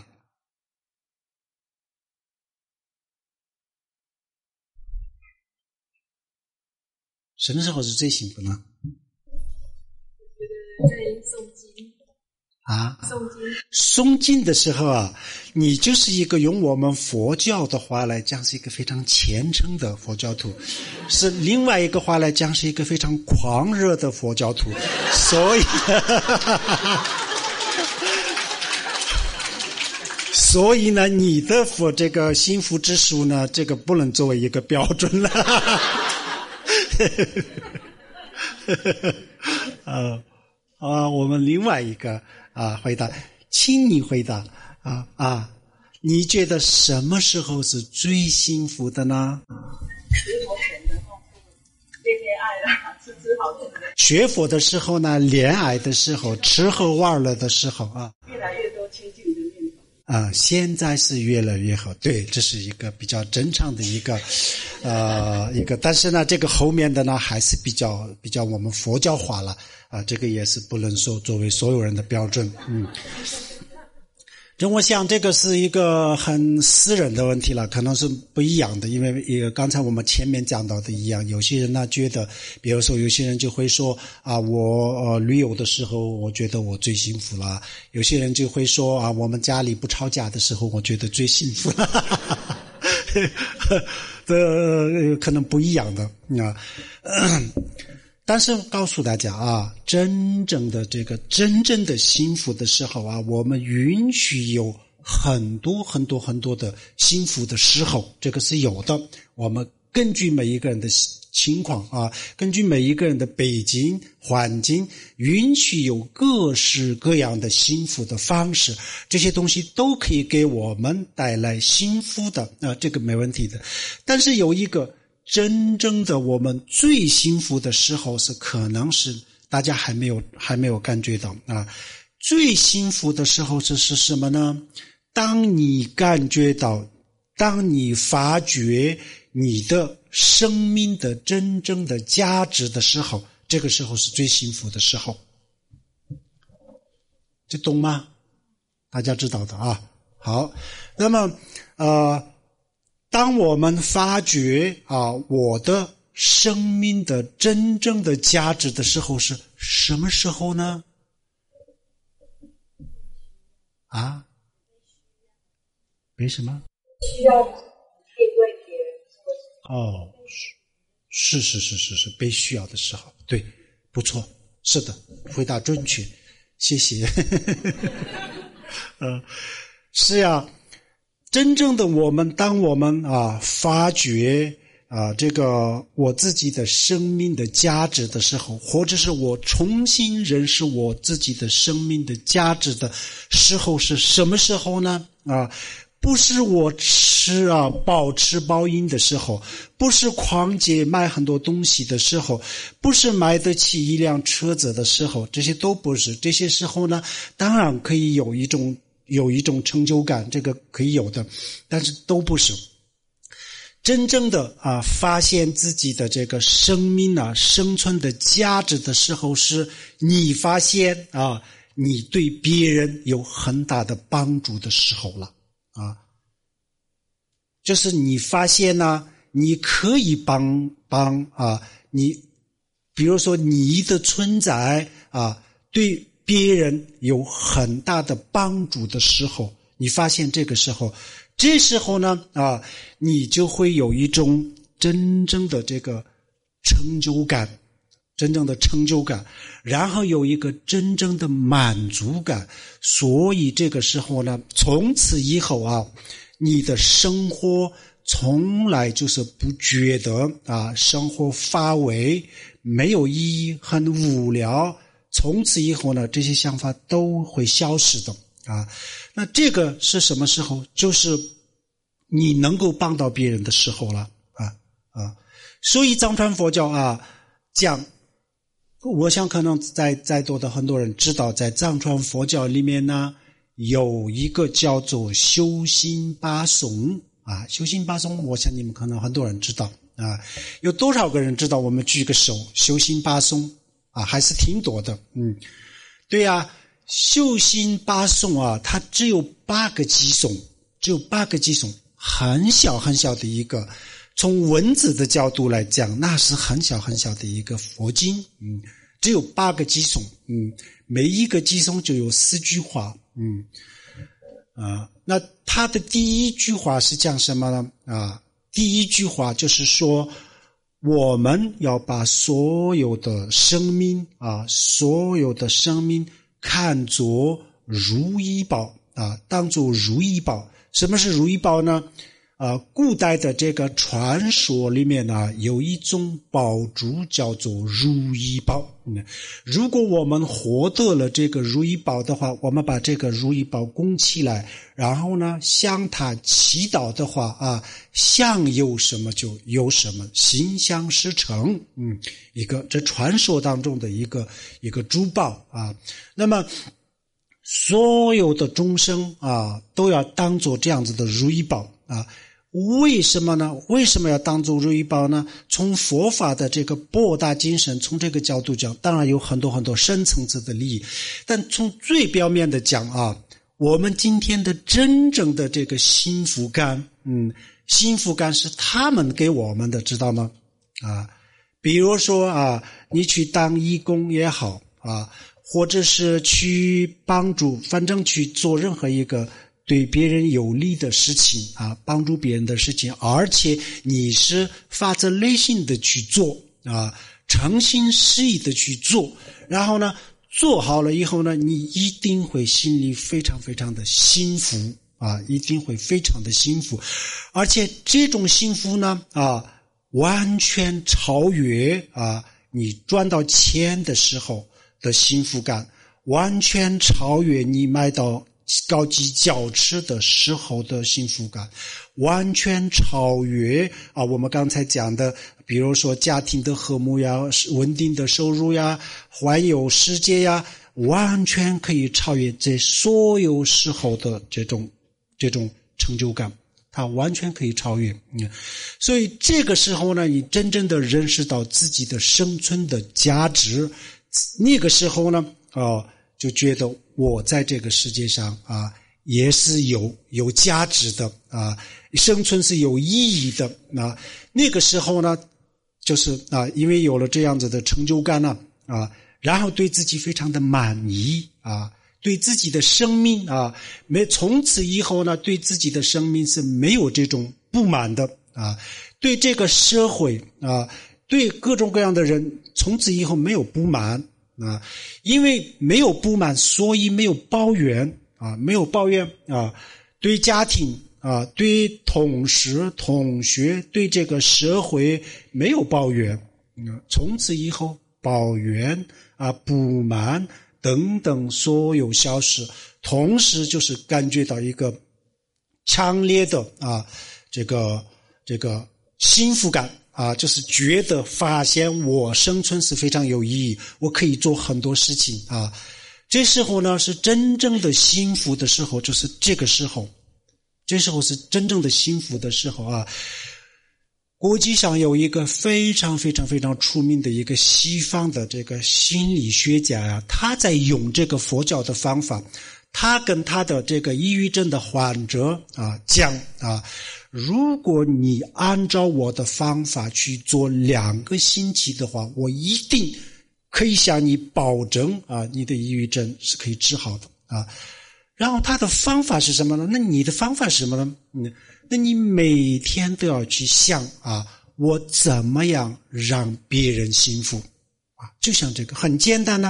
什么时候是最幸福呢？ 我觉得在诵经啊，诵经的时候啊，你就是一个用我们佛教的话来讲是一个非常虔诚的佛教徒，是另外一个话来讲是一个非常狂热的佛教徒，所以呢，你的这个幸福指数呢，这个不能作为一个标准了。我们另外一个回答，请你回答你觉得什么时候是最幸福的呢？ 学佛前的话，恋爱啦，吃好吃的。 学佛的时候呢，恋爱的时候，吃喝玩乐的时候啊， 越来越多亲近的念头。 现在是越来越好，对，这是一个比较正常的一个，但是呢，这个后面的呢还是比较我们佛教化了这个也是不能说作为所有人的标准。我想这个是一个很私人的问题了，可能是不一样的，因为刚才我们前面讲到的一样，有些人呢觉得，比如说有些人就会说我旅游的时候我觉得我最幸福了，有些人就会说我们家里不吵架的时候我觉得最幸福了。可能不一样的但是告诉大家真正的幸福的时候我们允许有很多的幸福的时候，这个是有的。我们根据每一个人的情况根据每一个人的背景环境，允许有各式各样的幸福的方式，这些东西都可以给我们带来幸福的这个没问题的。但是有一个真正的我们最幸福的时候是可能是大家还没有感觉到最幸福的时候是什么呢？当你感觉到，当你发觉你的生命的真正的价值的时候，这个时候是最幸福的时候。这懂吗？大家知道的好，那么当我们发觉我的生命的真正的价值的时候是什么时候呢？为什么？ 需要可以为别人做。 是被需要的时候，对，不错，是的，回答准确，谢谢。是呀，真正的我们，当我们发觉这个我自己的生命的价值的时候，或者是我重新认识我自己的生命的价值的时候是什么时候呢？不是我饱吃饱饮的时候，不是逛街买很多东西的时候，不是买得起一辆车子的时候，这些都不是。这些时候呢，当然可以有一种成就感，这个可以有的，但是都不是。 真正的发现自己的这个生命生存的价值的时候，是你发现你对别人有很大的帮助的时候了就是你发现你可以帮你，比如说你的存在对别人有很大的帮助的时候，你发现这个时候呢你就会有一种真正的这个成就感，然后有一个真正的满足感。所以这个时候呢，从此以后你的生活从来就是不觉得生活乏味、没有意义、很无聊。从此以后呢，这些想法都会消失的那这个是什么时候？就是你能够帮到别人的时候了所以藏传佛教讲，我想可能在座的很多人知道，在藏传佛教里面呢，有一个叫做修心八颂修心八颂，我想你们可能很多人知道有多少个人知道？我们举个手，修心八颂还是挺多的。对修心八颂它只有8个偈颂，很小很小的一个，从文字的角度来讲，那是很小很小的一个佛经。只有8个偈颂。每一个偈颂就有4句话。那它的第一句话是讲什么呢？第一句话就是说，我们要把所有的生命看作如意宝当作如意宝。什么是如意宝呢？古代的这个传说里面有一种宝珠叫做如意宝。如果我们获得了这个如意宝的话，我们把这个如意宝供起来，然后呢向它祈祷的话想有什么就有什么，心想事成。这传说当中的一个珠宝那么所有的众生都要当作这样子的如意宝为什么呢？为什么要当作如意宝呢？从佛法的这个博大精深，从这个角度讲，当然有很多很多深层次的利益，但从最表面的讲我们今天的真正的这个幸福感是他们给我们的，知道吗？比如说你去当义工也好或者是去帮助，反正去做任何一个对别人有利的事情帮助别人的事情，而且你是发自内心的去做诚心实意的去做，然后呢做好了以后呢，你一定会心里非常非常的幸福一定会非常的幸福。而且这种幸福呢完全超越你赚到钱的时候的幸福感，完全超越你买到高级轿车的时候的幸福感，完全超越我们刚才讲的，比如说家庭的和睦稳定的收入环游世界完全可以超越这所有时候的这种成就感，它完全可以超越。所以这个时候呢，你真正的认识到自己的生存的价值，那个时候呢就觉得我在这个世界上也是有价值的生存是有意义的那个时候呢，就是因为有了这样子的成就感然后对自己非常的满意对自己的生命从此以后呢，对自己的生命是没有这种不满的对这个社会对各种各样的人，从此以后没有不满因为没有不满，所以没有抱怨对家庭对同事同学，对这个社会没有抱怨从此以后抱怨不满等等所有消失，同时就是感觉到一个强烈的这个幸福感就是觉得发现我生存是非常有意义，我可以做很多事情这时候呢是真正的幸福的时候，就是这个时候，这时候是真正的幸福的时候国际上有一个非常非常非常出名的一个西方的这个心理学家呀，他在用这个佛教的方法，他跟他的这个抑郁症的患者讲如果你按照我的方法去做2个星期的话，我一定可以向你保证你的抑郁症是可以治好的然后他的方法是什么呢？那你的方法是什么呢？那你每天都要去想我怎么样让别人幸福就像这个很简单呢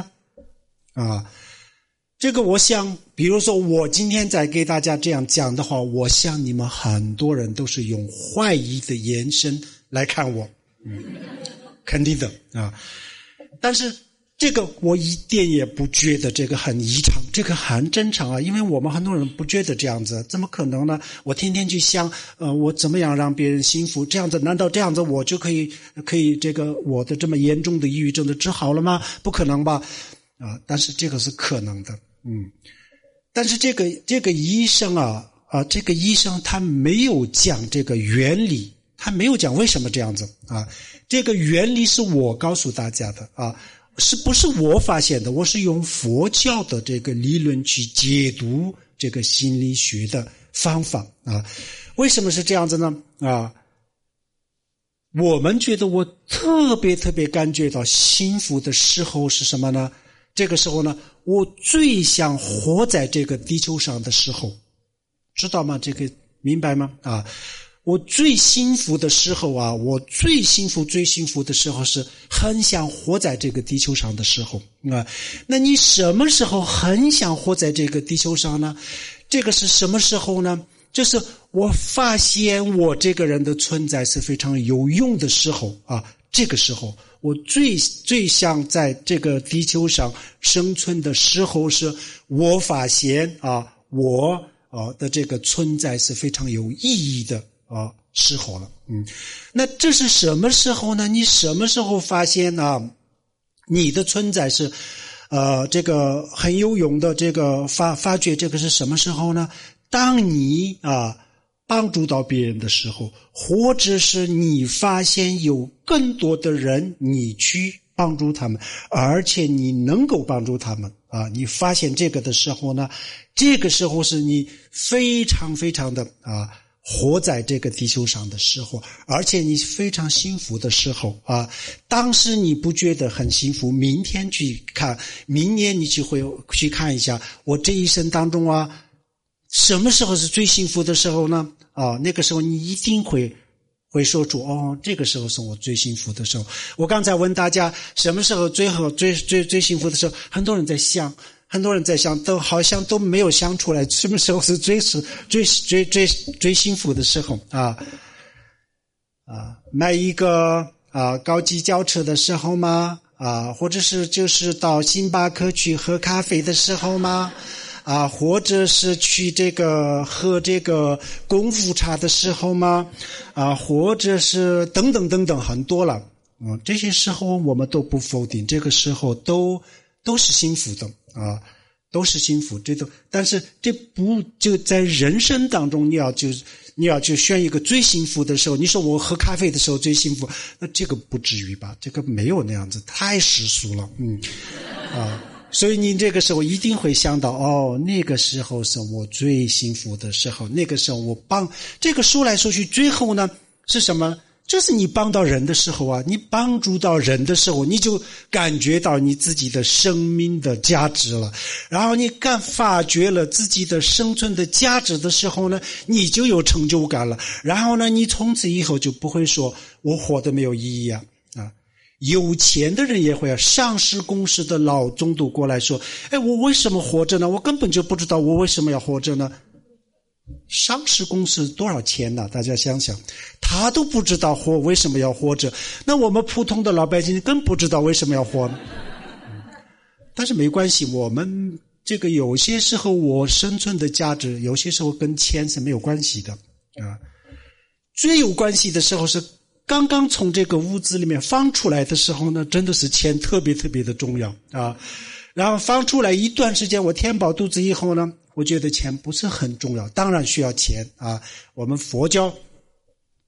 这个我想比如说我今天在给大家这样讲的话，我想你们很多人都是用怀疑的眼神来看我肯定的但是这个我一点也不觉得这个很异常，这个很正常因为我们很多人不觉得这样子，怎么可能呢？我天天去想我怎么样让别人幸福，这样子难道这样子我就可以这个我的这么严重的抑郁症的治好了吗？不可能吧但是这个是可能的但是这个医生这个医生他没有讲这个原理，他没有讲为什么这样子这个原理是我告诉大家的是不是我发现的？我是用佛教的这个理论去解读这个心理学的方法为什么是这样子呢我们觉得我特别特别感觉到幸福的时候是什么呢？这个时候呢，我最想活在这个地球上的时候，知道吗？这个明白吗？我最幸福的时候我最幸福的时候是很想活在这个地球上的时候那你什么时候很想活在这个地球上呢？这个是什么时候呢？就是我发现我这个人的存在是非常有用的时候这个时候我最想在这个地球上生存的时候，是我发现我的这个存在是非常有意义的时候了那这是什么时候呢？你什么时候发现你的存在是这个很有用的，这个发觉这个是什么时候呢？当你帮助到别人的时候，或者是你发现有更多的人你去帮助他们，而且你能够帮助他们你发现这个的时候呢，这个时候是你非常非常的活在这个地球上的时候，而且你非常幸福的时候当时你不觉得很幸福，明天去看，明年你会去看一下我这一生当中什么时候是最幸福的时候呢？那个时候你一定会说出这个时候是我最幸福的时候。我刚才问大家什么时候最幸福的时候，很多人在想，都好像都没有想出来什么时候是最幸福的时候买一个高级轿车的时候吗？或者是就是到星巴克去喝咖啡的时候吗？或者是去喝这个功夫茶的时候吗？或者是等等等等很多了这些时候我们都不否定，这个时候都是幸福的都是幸福，但是这不就在人生当中你要就选一个最幸福的时候，你说我喝咖啡的时候最幸福，那这个不至于吧？这个没有那样子，太世俗了所以你这个时候一定会想到那个时候是我最幸福的时候，那个时候我这个说来说去最后呢是什么？就是你帮到人的时候你帮助到人的时候，你就感觉到你自己的生命的价值了，然后你发觉了自己的生存的价值的时候呢，你就有成就感了，然后呢你从此以后就不会说我活得没有意义有钱的人也会上市公司的老总都过来说我为什么活着呢？我根本就不知道我为什么要活着呢。上市公司多少钱呢？大家想想，他都不知道为什么要活着，那我们普通的老百姓更不知道为什么要活但是没关系，我们这个有些时候我生存的价值有些时候跟钱是没有关系的最有关系的时候是刚刚从这个屋子里面放出来的时候呢，真的是钱特别特别的重要然后放出来一段时间，我填饱肚子以后呢，我觉得钱不是很重要，当然需要钱我们佛教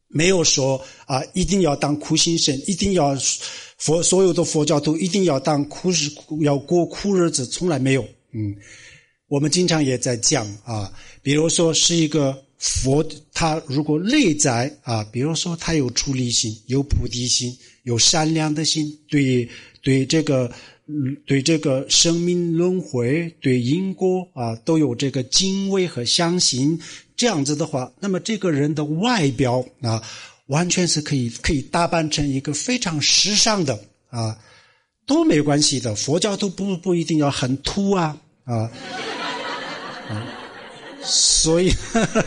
没有说一定要当苦行僧，一定要所有的佛教徒一定要要过苦日子，从来没有。我们经常也在讲比如说是一个佛，他如果内在比如说他有出离心，有菩提心，有善良的心，对这个生命轮回，对因果都有这个敬畏和相信，这样子的话，那么这个人的外表完全是可以打扮成一个非常时尚的都没关系的。佛教徒不一定要很秃所以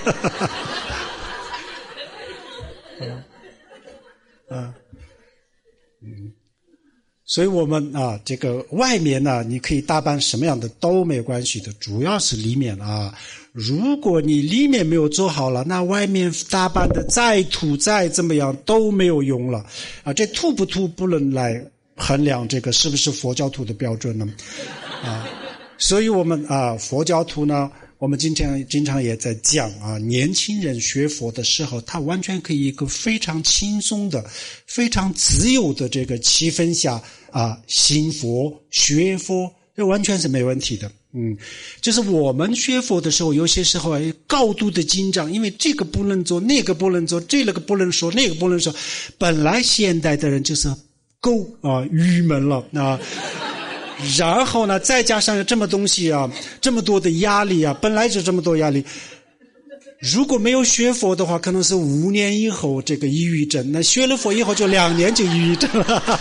所以我们这个外面呢，你可以打扮什么样的都没有关系的，主要是里面如果你里面没有做好了，那外面打扮的再土再怎么样都没有用了这土不土不能来衡量这个是不是佛教徒的标准呢所以我们佛教徒呢，我们经常也在讲年轻人学佛的时候，他完全可以一个非常轻松的、非常自由的这个气氛下信佛、学佛，这完全是没问题的。就是我们学佛的时候，有些时候高度的紧张，因为这个不能做，那个不能做，这个不能说，那个不能说。本来现代的人就是够郁闷了然后呢，再加上有这么东西这么多的压力本来就这么多压力。如果没有学佛的话，可能是5年以后这个抑郁症，那学了佛以后就2年就抑郁症了。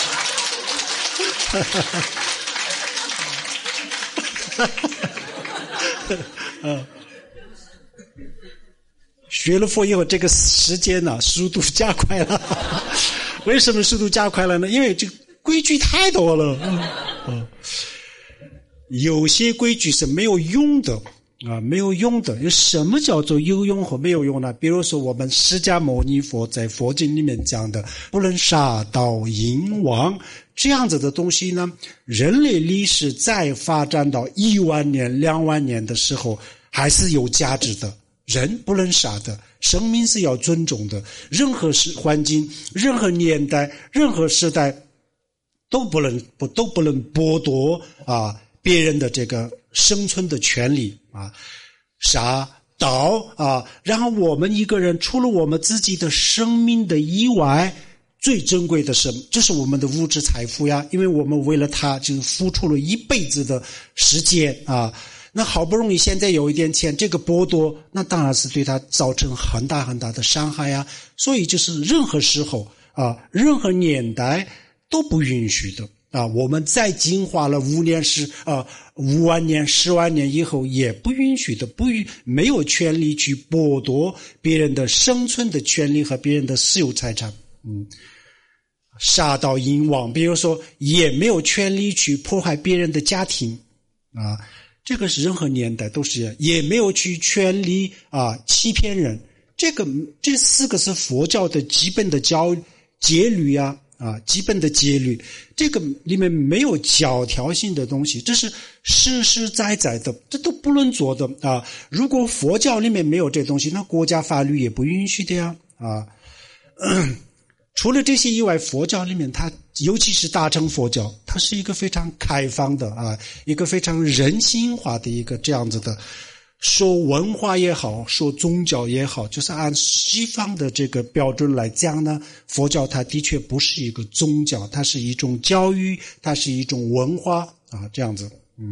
学了佛以后，这个时间速度加快了。为什么速度加快了呢？因为这个规矩太多了。有些规矩是没有用的没有用的。什么叫做有用和没有用呢？比如说我们释迦牟尼佛在佛经里面讲的不能杀盗淫妄，这样子的东西呢，人类历史再发展到1万年2万年的时候还是有价值的。人不能杀的，生命是要尊重的，任何环境、任何年代、任何时代都不能剥夺别人的这个生存的权利杀盗然后我们一个人除了我们自己的生命的以外，最珍贵的是这是我们的物质财富呀，因为我们为了它就付出了一辈子的时间那好不容易现在有一点钱，这个剥夺，那当然是对他造成很大很大的伤害呀。所以就是任何时候任何年代都不允许的我们再进化了5万年10万年以后也不允许的，没有权利去剥夺别人的生存的权利和别人的私有财产杀盗淫妄，比如说也没有权利去破坏别人的家庭这个是任何年代都是这样，也没有去权利欺骗人。这4个是佛教的基本的戒律基本的戒律，这个里面没有教条性的东西，这是实实在在的，这都不能做的如果佛教里面没有这东西，那国家法律也不允许的呀除了这些以外，佛教里面它尤其是大乘佛教，它是一个非常开放的一个非常人性化的一个这样子的，说文化也好，说宗教也好，就是按西方的这个标准来讲呢，佛教它的确不是一个宗教，它是一种教育，它是一种文化这样子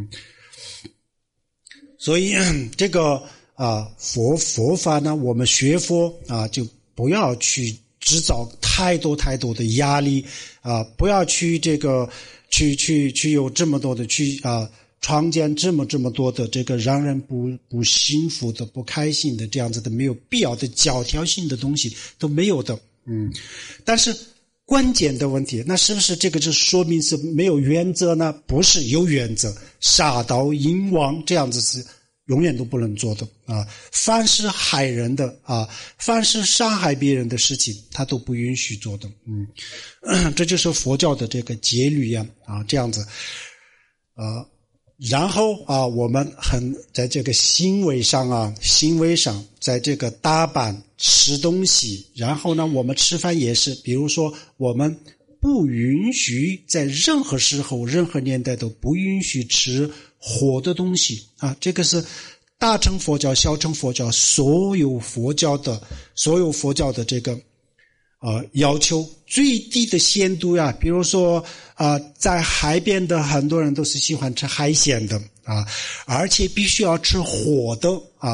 所以这个佛法呢，我们学佛就不要去制造太多的压力不要去这个去有这么多的去创建这么多的这个让人不幸福的不开心的这样子的没有必要的教条性的东西都没有的但是关键的问题，那是不是这个就说明是没有原则呢？不是，有原则，杀盗淫妄这样子是永远都不能做的凡是害人的凡是伤害别人的事情，他都不允许做的这就是佛教的这个戒律这样子然后我们在这个行为上，在这个打扮、吃东西，然后呢，我们吃饭也是，比如说我们不允许在任何时候、任何年代都不允许吃活的东西啊，这个是大乘佛教、小乘佛教所有佛教的这个要求最低的限度呀，比如说在海边的很多人都是喜欢吃海鲜的而且必须要吃活的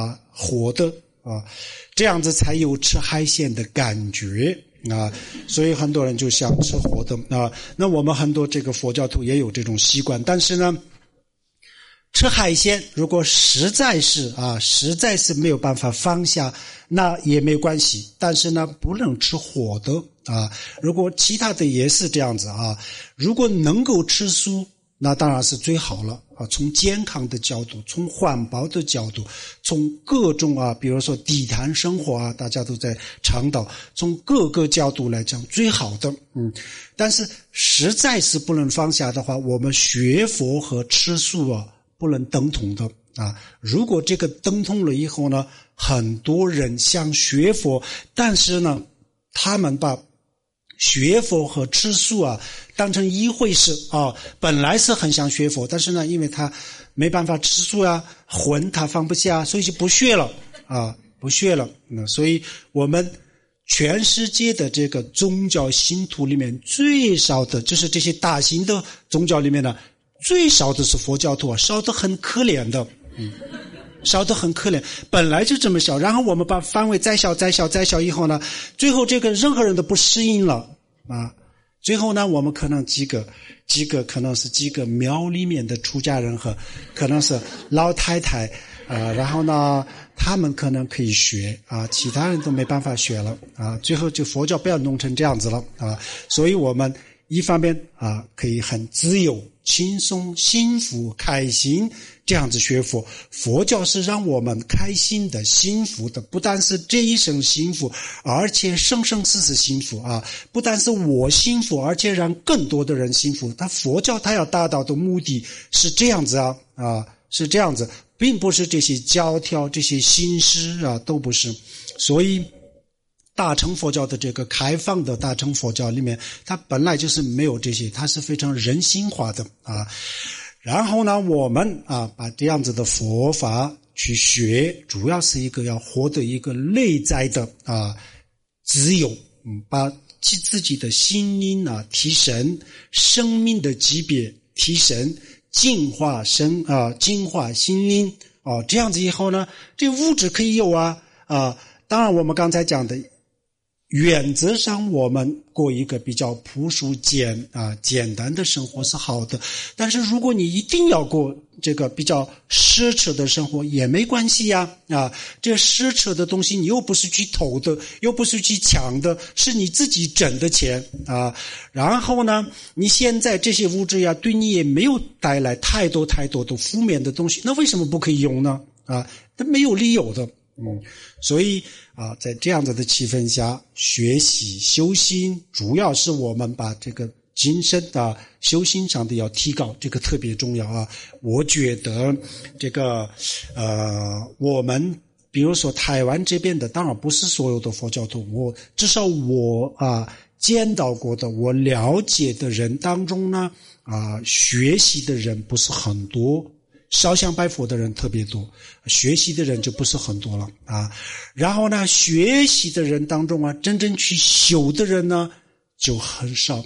这样子才有吃海鲜的感觉所以很多人就想吃活的那我们很多这个佛教徒也有这种习惯，但是呢，吃海鲜如果实在是没有办法放下，那也没关系，但是呢，不能吃活的如果其他的也是这样子如果能够吃素，那当然是最好了从健康的角度，从环保的角度，从各种比如说低碳生活大家都在倡导，从各个角度来讲最好的但是实在是不能放下的话，我们学佛和吃素不能等同的如果这个等同了以后呢，很多人想学佛，但是呢，他们把学佛和吃素当成一回事本来是很想学佛，但是呢，因为他没办法吃素魂他放不下，所以就不学了所以我们全世界的这个宗教信徒里面最少的，就是这些大型的宗教里面呢，最少的是佛教徒少得很可怜的少得很可怜，本来就这么小，然后我们把范围再小以后呢，最后这个任何人都不适应了最后呢，我们可能几个可能是几个庙里面的出家人和可能是老太太然后呢，他们可能可以学其他人都没办法学了最后就佛教不要弄成这样子了所以我们一方面可以很自由、轻松、幸福、开心这样子学佛。佛教是让我们开心的、幸福的，不但是这一生幸福，而且生生世世幸福不但是我幸福，而且让更多的人幸福。佛教它要达到的目的是这样子是这样子，并不是这些教条、这些形式都不是。所以大乘佛教的这个开放的大乘佛教里面，它本来就是没有这些，它是非常人性化的然后呢，我们把这样子的佛法去学，主要是一个要获得一个内在的自由把自己的心灵提升，生命的级别提升，净化心灵这样子以后呢，这物质可以有当然我们刚才讲的原则上我们过一个比较朴素简单的生活是好的，但是如果你一定要过这个比较奢侈的生活也没关系这奢侈的东西你又不是去偷的，又不是去抢的，是你自己挣的钱然后呢，你现在这些物质对你也没有带来太多的负面的东西，那为什么不可以用呢它没有理由的所以在这样子的气氛下学习修心，主要是我们把这个精神修心上的要提高，这个特别重要我觉得这个我们比如说台湾这边的，当然不是所有的佛教徒，至少我见到过的，我了解的人当中呢学习的人不是很多，烧香拜佛的人特别多，学习的人就不是很多了然后呢，学习的人当中真正去修的人呢就很少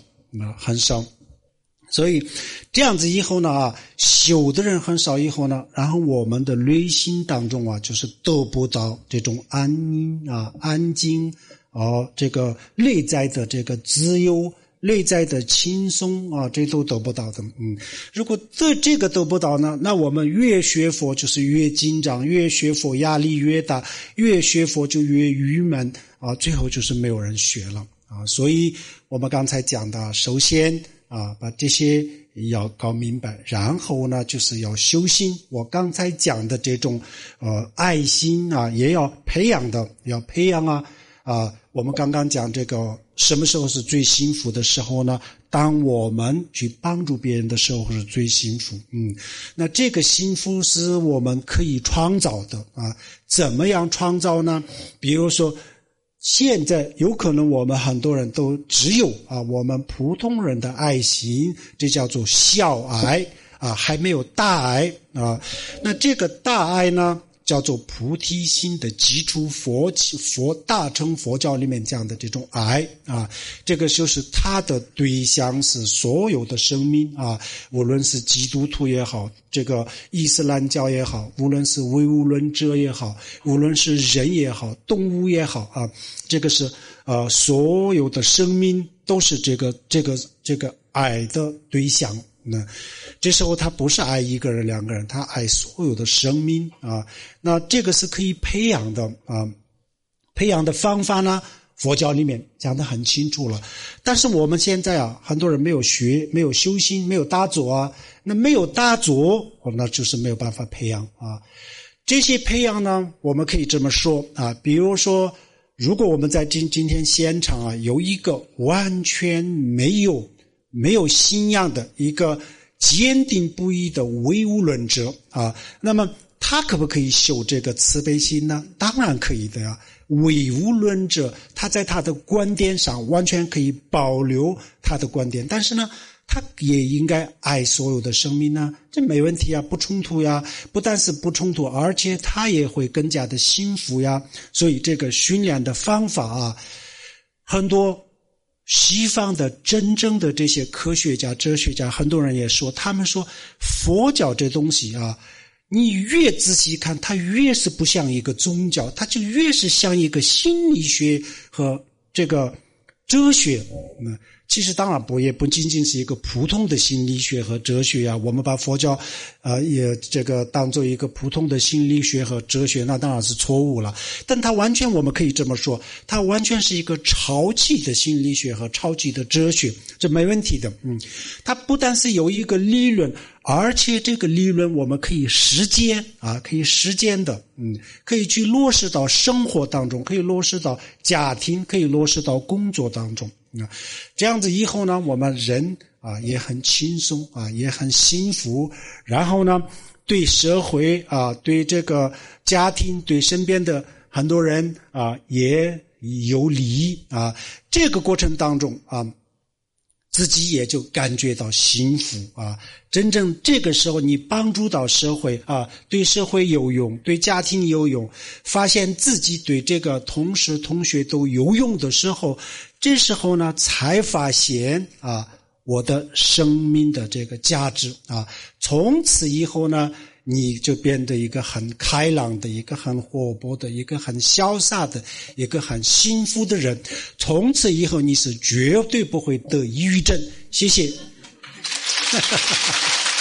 所以这样子以后呢修的人很少以后呢，然后我们的内心当中就是得不到这种安宁安静这个内在的这个自由，内在的轻松这都得不到的如果这个得不到呢，那我们越学佛就是越紧张，越学佛压力越大，越学佛就越郁闷最后就是没有人学了所以我们刚才讲的，首先把这些要搞明白，然后呢就是要修心，我刚才讲的这种爱心也要培养的，要培养我们刚刚讲这个什么时候是最幸福的时候呢？当我们去帮助别人的时候是最幸福。那这个幸福是我们可以创造的啊。怎么样创造呢？比如说现在有可能我们很多人都只有我们普通人的爱心，这叫做小爱啊，还没有大爱啊。那这个大爱呢，叫做菩提心的基础，佛大乘佛教里面讲的这种爱啊，这个就是它的对象是所有的生命啊，无论是基督徒也好，这个伊斯兰教也好，无论是唯物论者也好，无论是人也好，动物也好啊，这个是所有的生命都是这个爱的对象。那这时候他不是爱一个人两个人，他爱所有的生命啊。那这个是可以培养的啊，培养的方法呢，佛教里面讲得很清楚了。但是我们现在很多人没有学，没有修心，没有打坐啊。那没有打坐，那就是没有办法培养啊。这些培养呢，我们可以这么说啊，比如说，如果我们在今天现场有一个完全没有信仰的一个坚定不移的唯物论者啊，那么他可不可以修这个慈悲心呢？当然可以的呀。唯物论者他在他的观点上完全可以保留他的观点，但是呢，他也应该爱所有的生命呢，这没问题啊，不冲突呀。不但是不冲突，而且他也会更加的幸福呀。所以这个训练的方法很多西方的真正的这些科学家、哲学家，很多人也说，他们说佛教这东西你越仔细看，它越是不像一个宗教，它就越是像一个心理学和这个哲学。其实当然也不仅仅是一个普通的心理学和哲学呀。我们把佛教也这个当做一个普通的心理学和哲学，那当然是错误了。但它完全，我们可以这么说，它完全是一个超级的心理学和超级的哲学，这没问题的。它不但是有一个理论，而且这个理论我们可以实践可以实践的，可以去落实到生活当中，可以落实到家庭，可以落实到工作当中。这样子以后呢，我们人也很轻松也很幸福，然后呢，对社会对这个家庭，对身边的很多人也有利益这个过程当中自己也就感觉到幸福真正这个时候你帮助到社会对社会有用，对家庭有用，发现自己对这个同事同学都有用的时候，这时候呢才发现我的生命的这个价值从此以后呢，你就变得一个很开朗的，一个很活泼的，一个很潇洒的，一个很幸福的人。从此以后你是绝对不会得抑郁症。谢谢。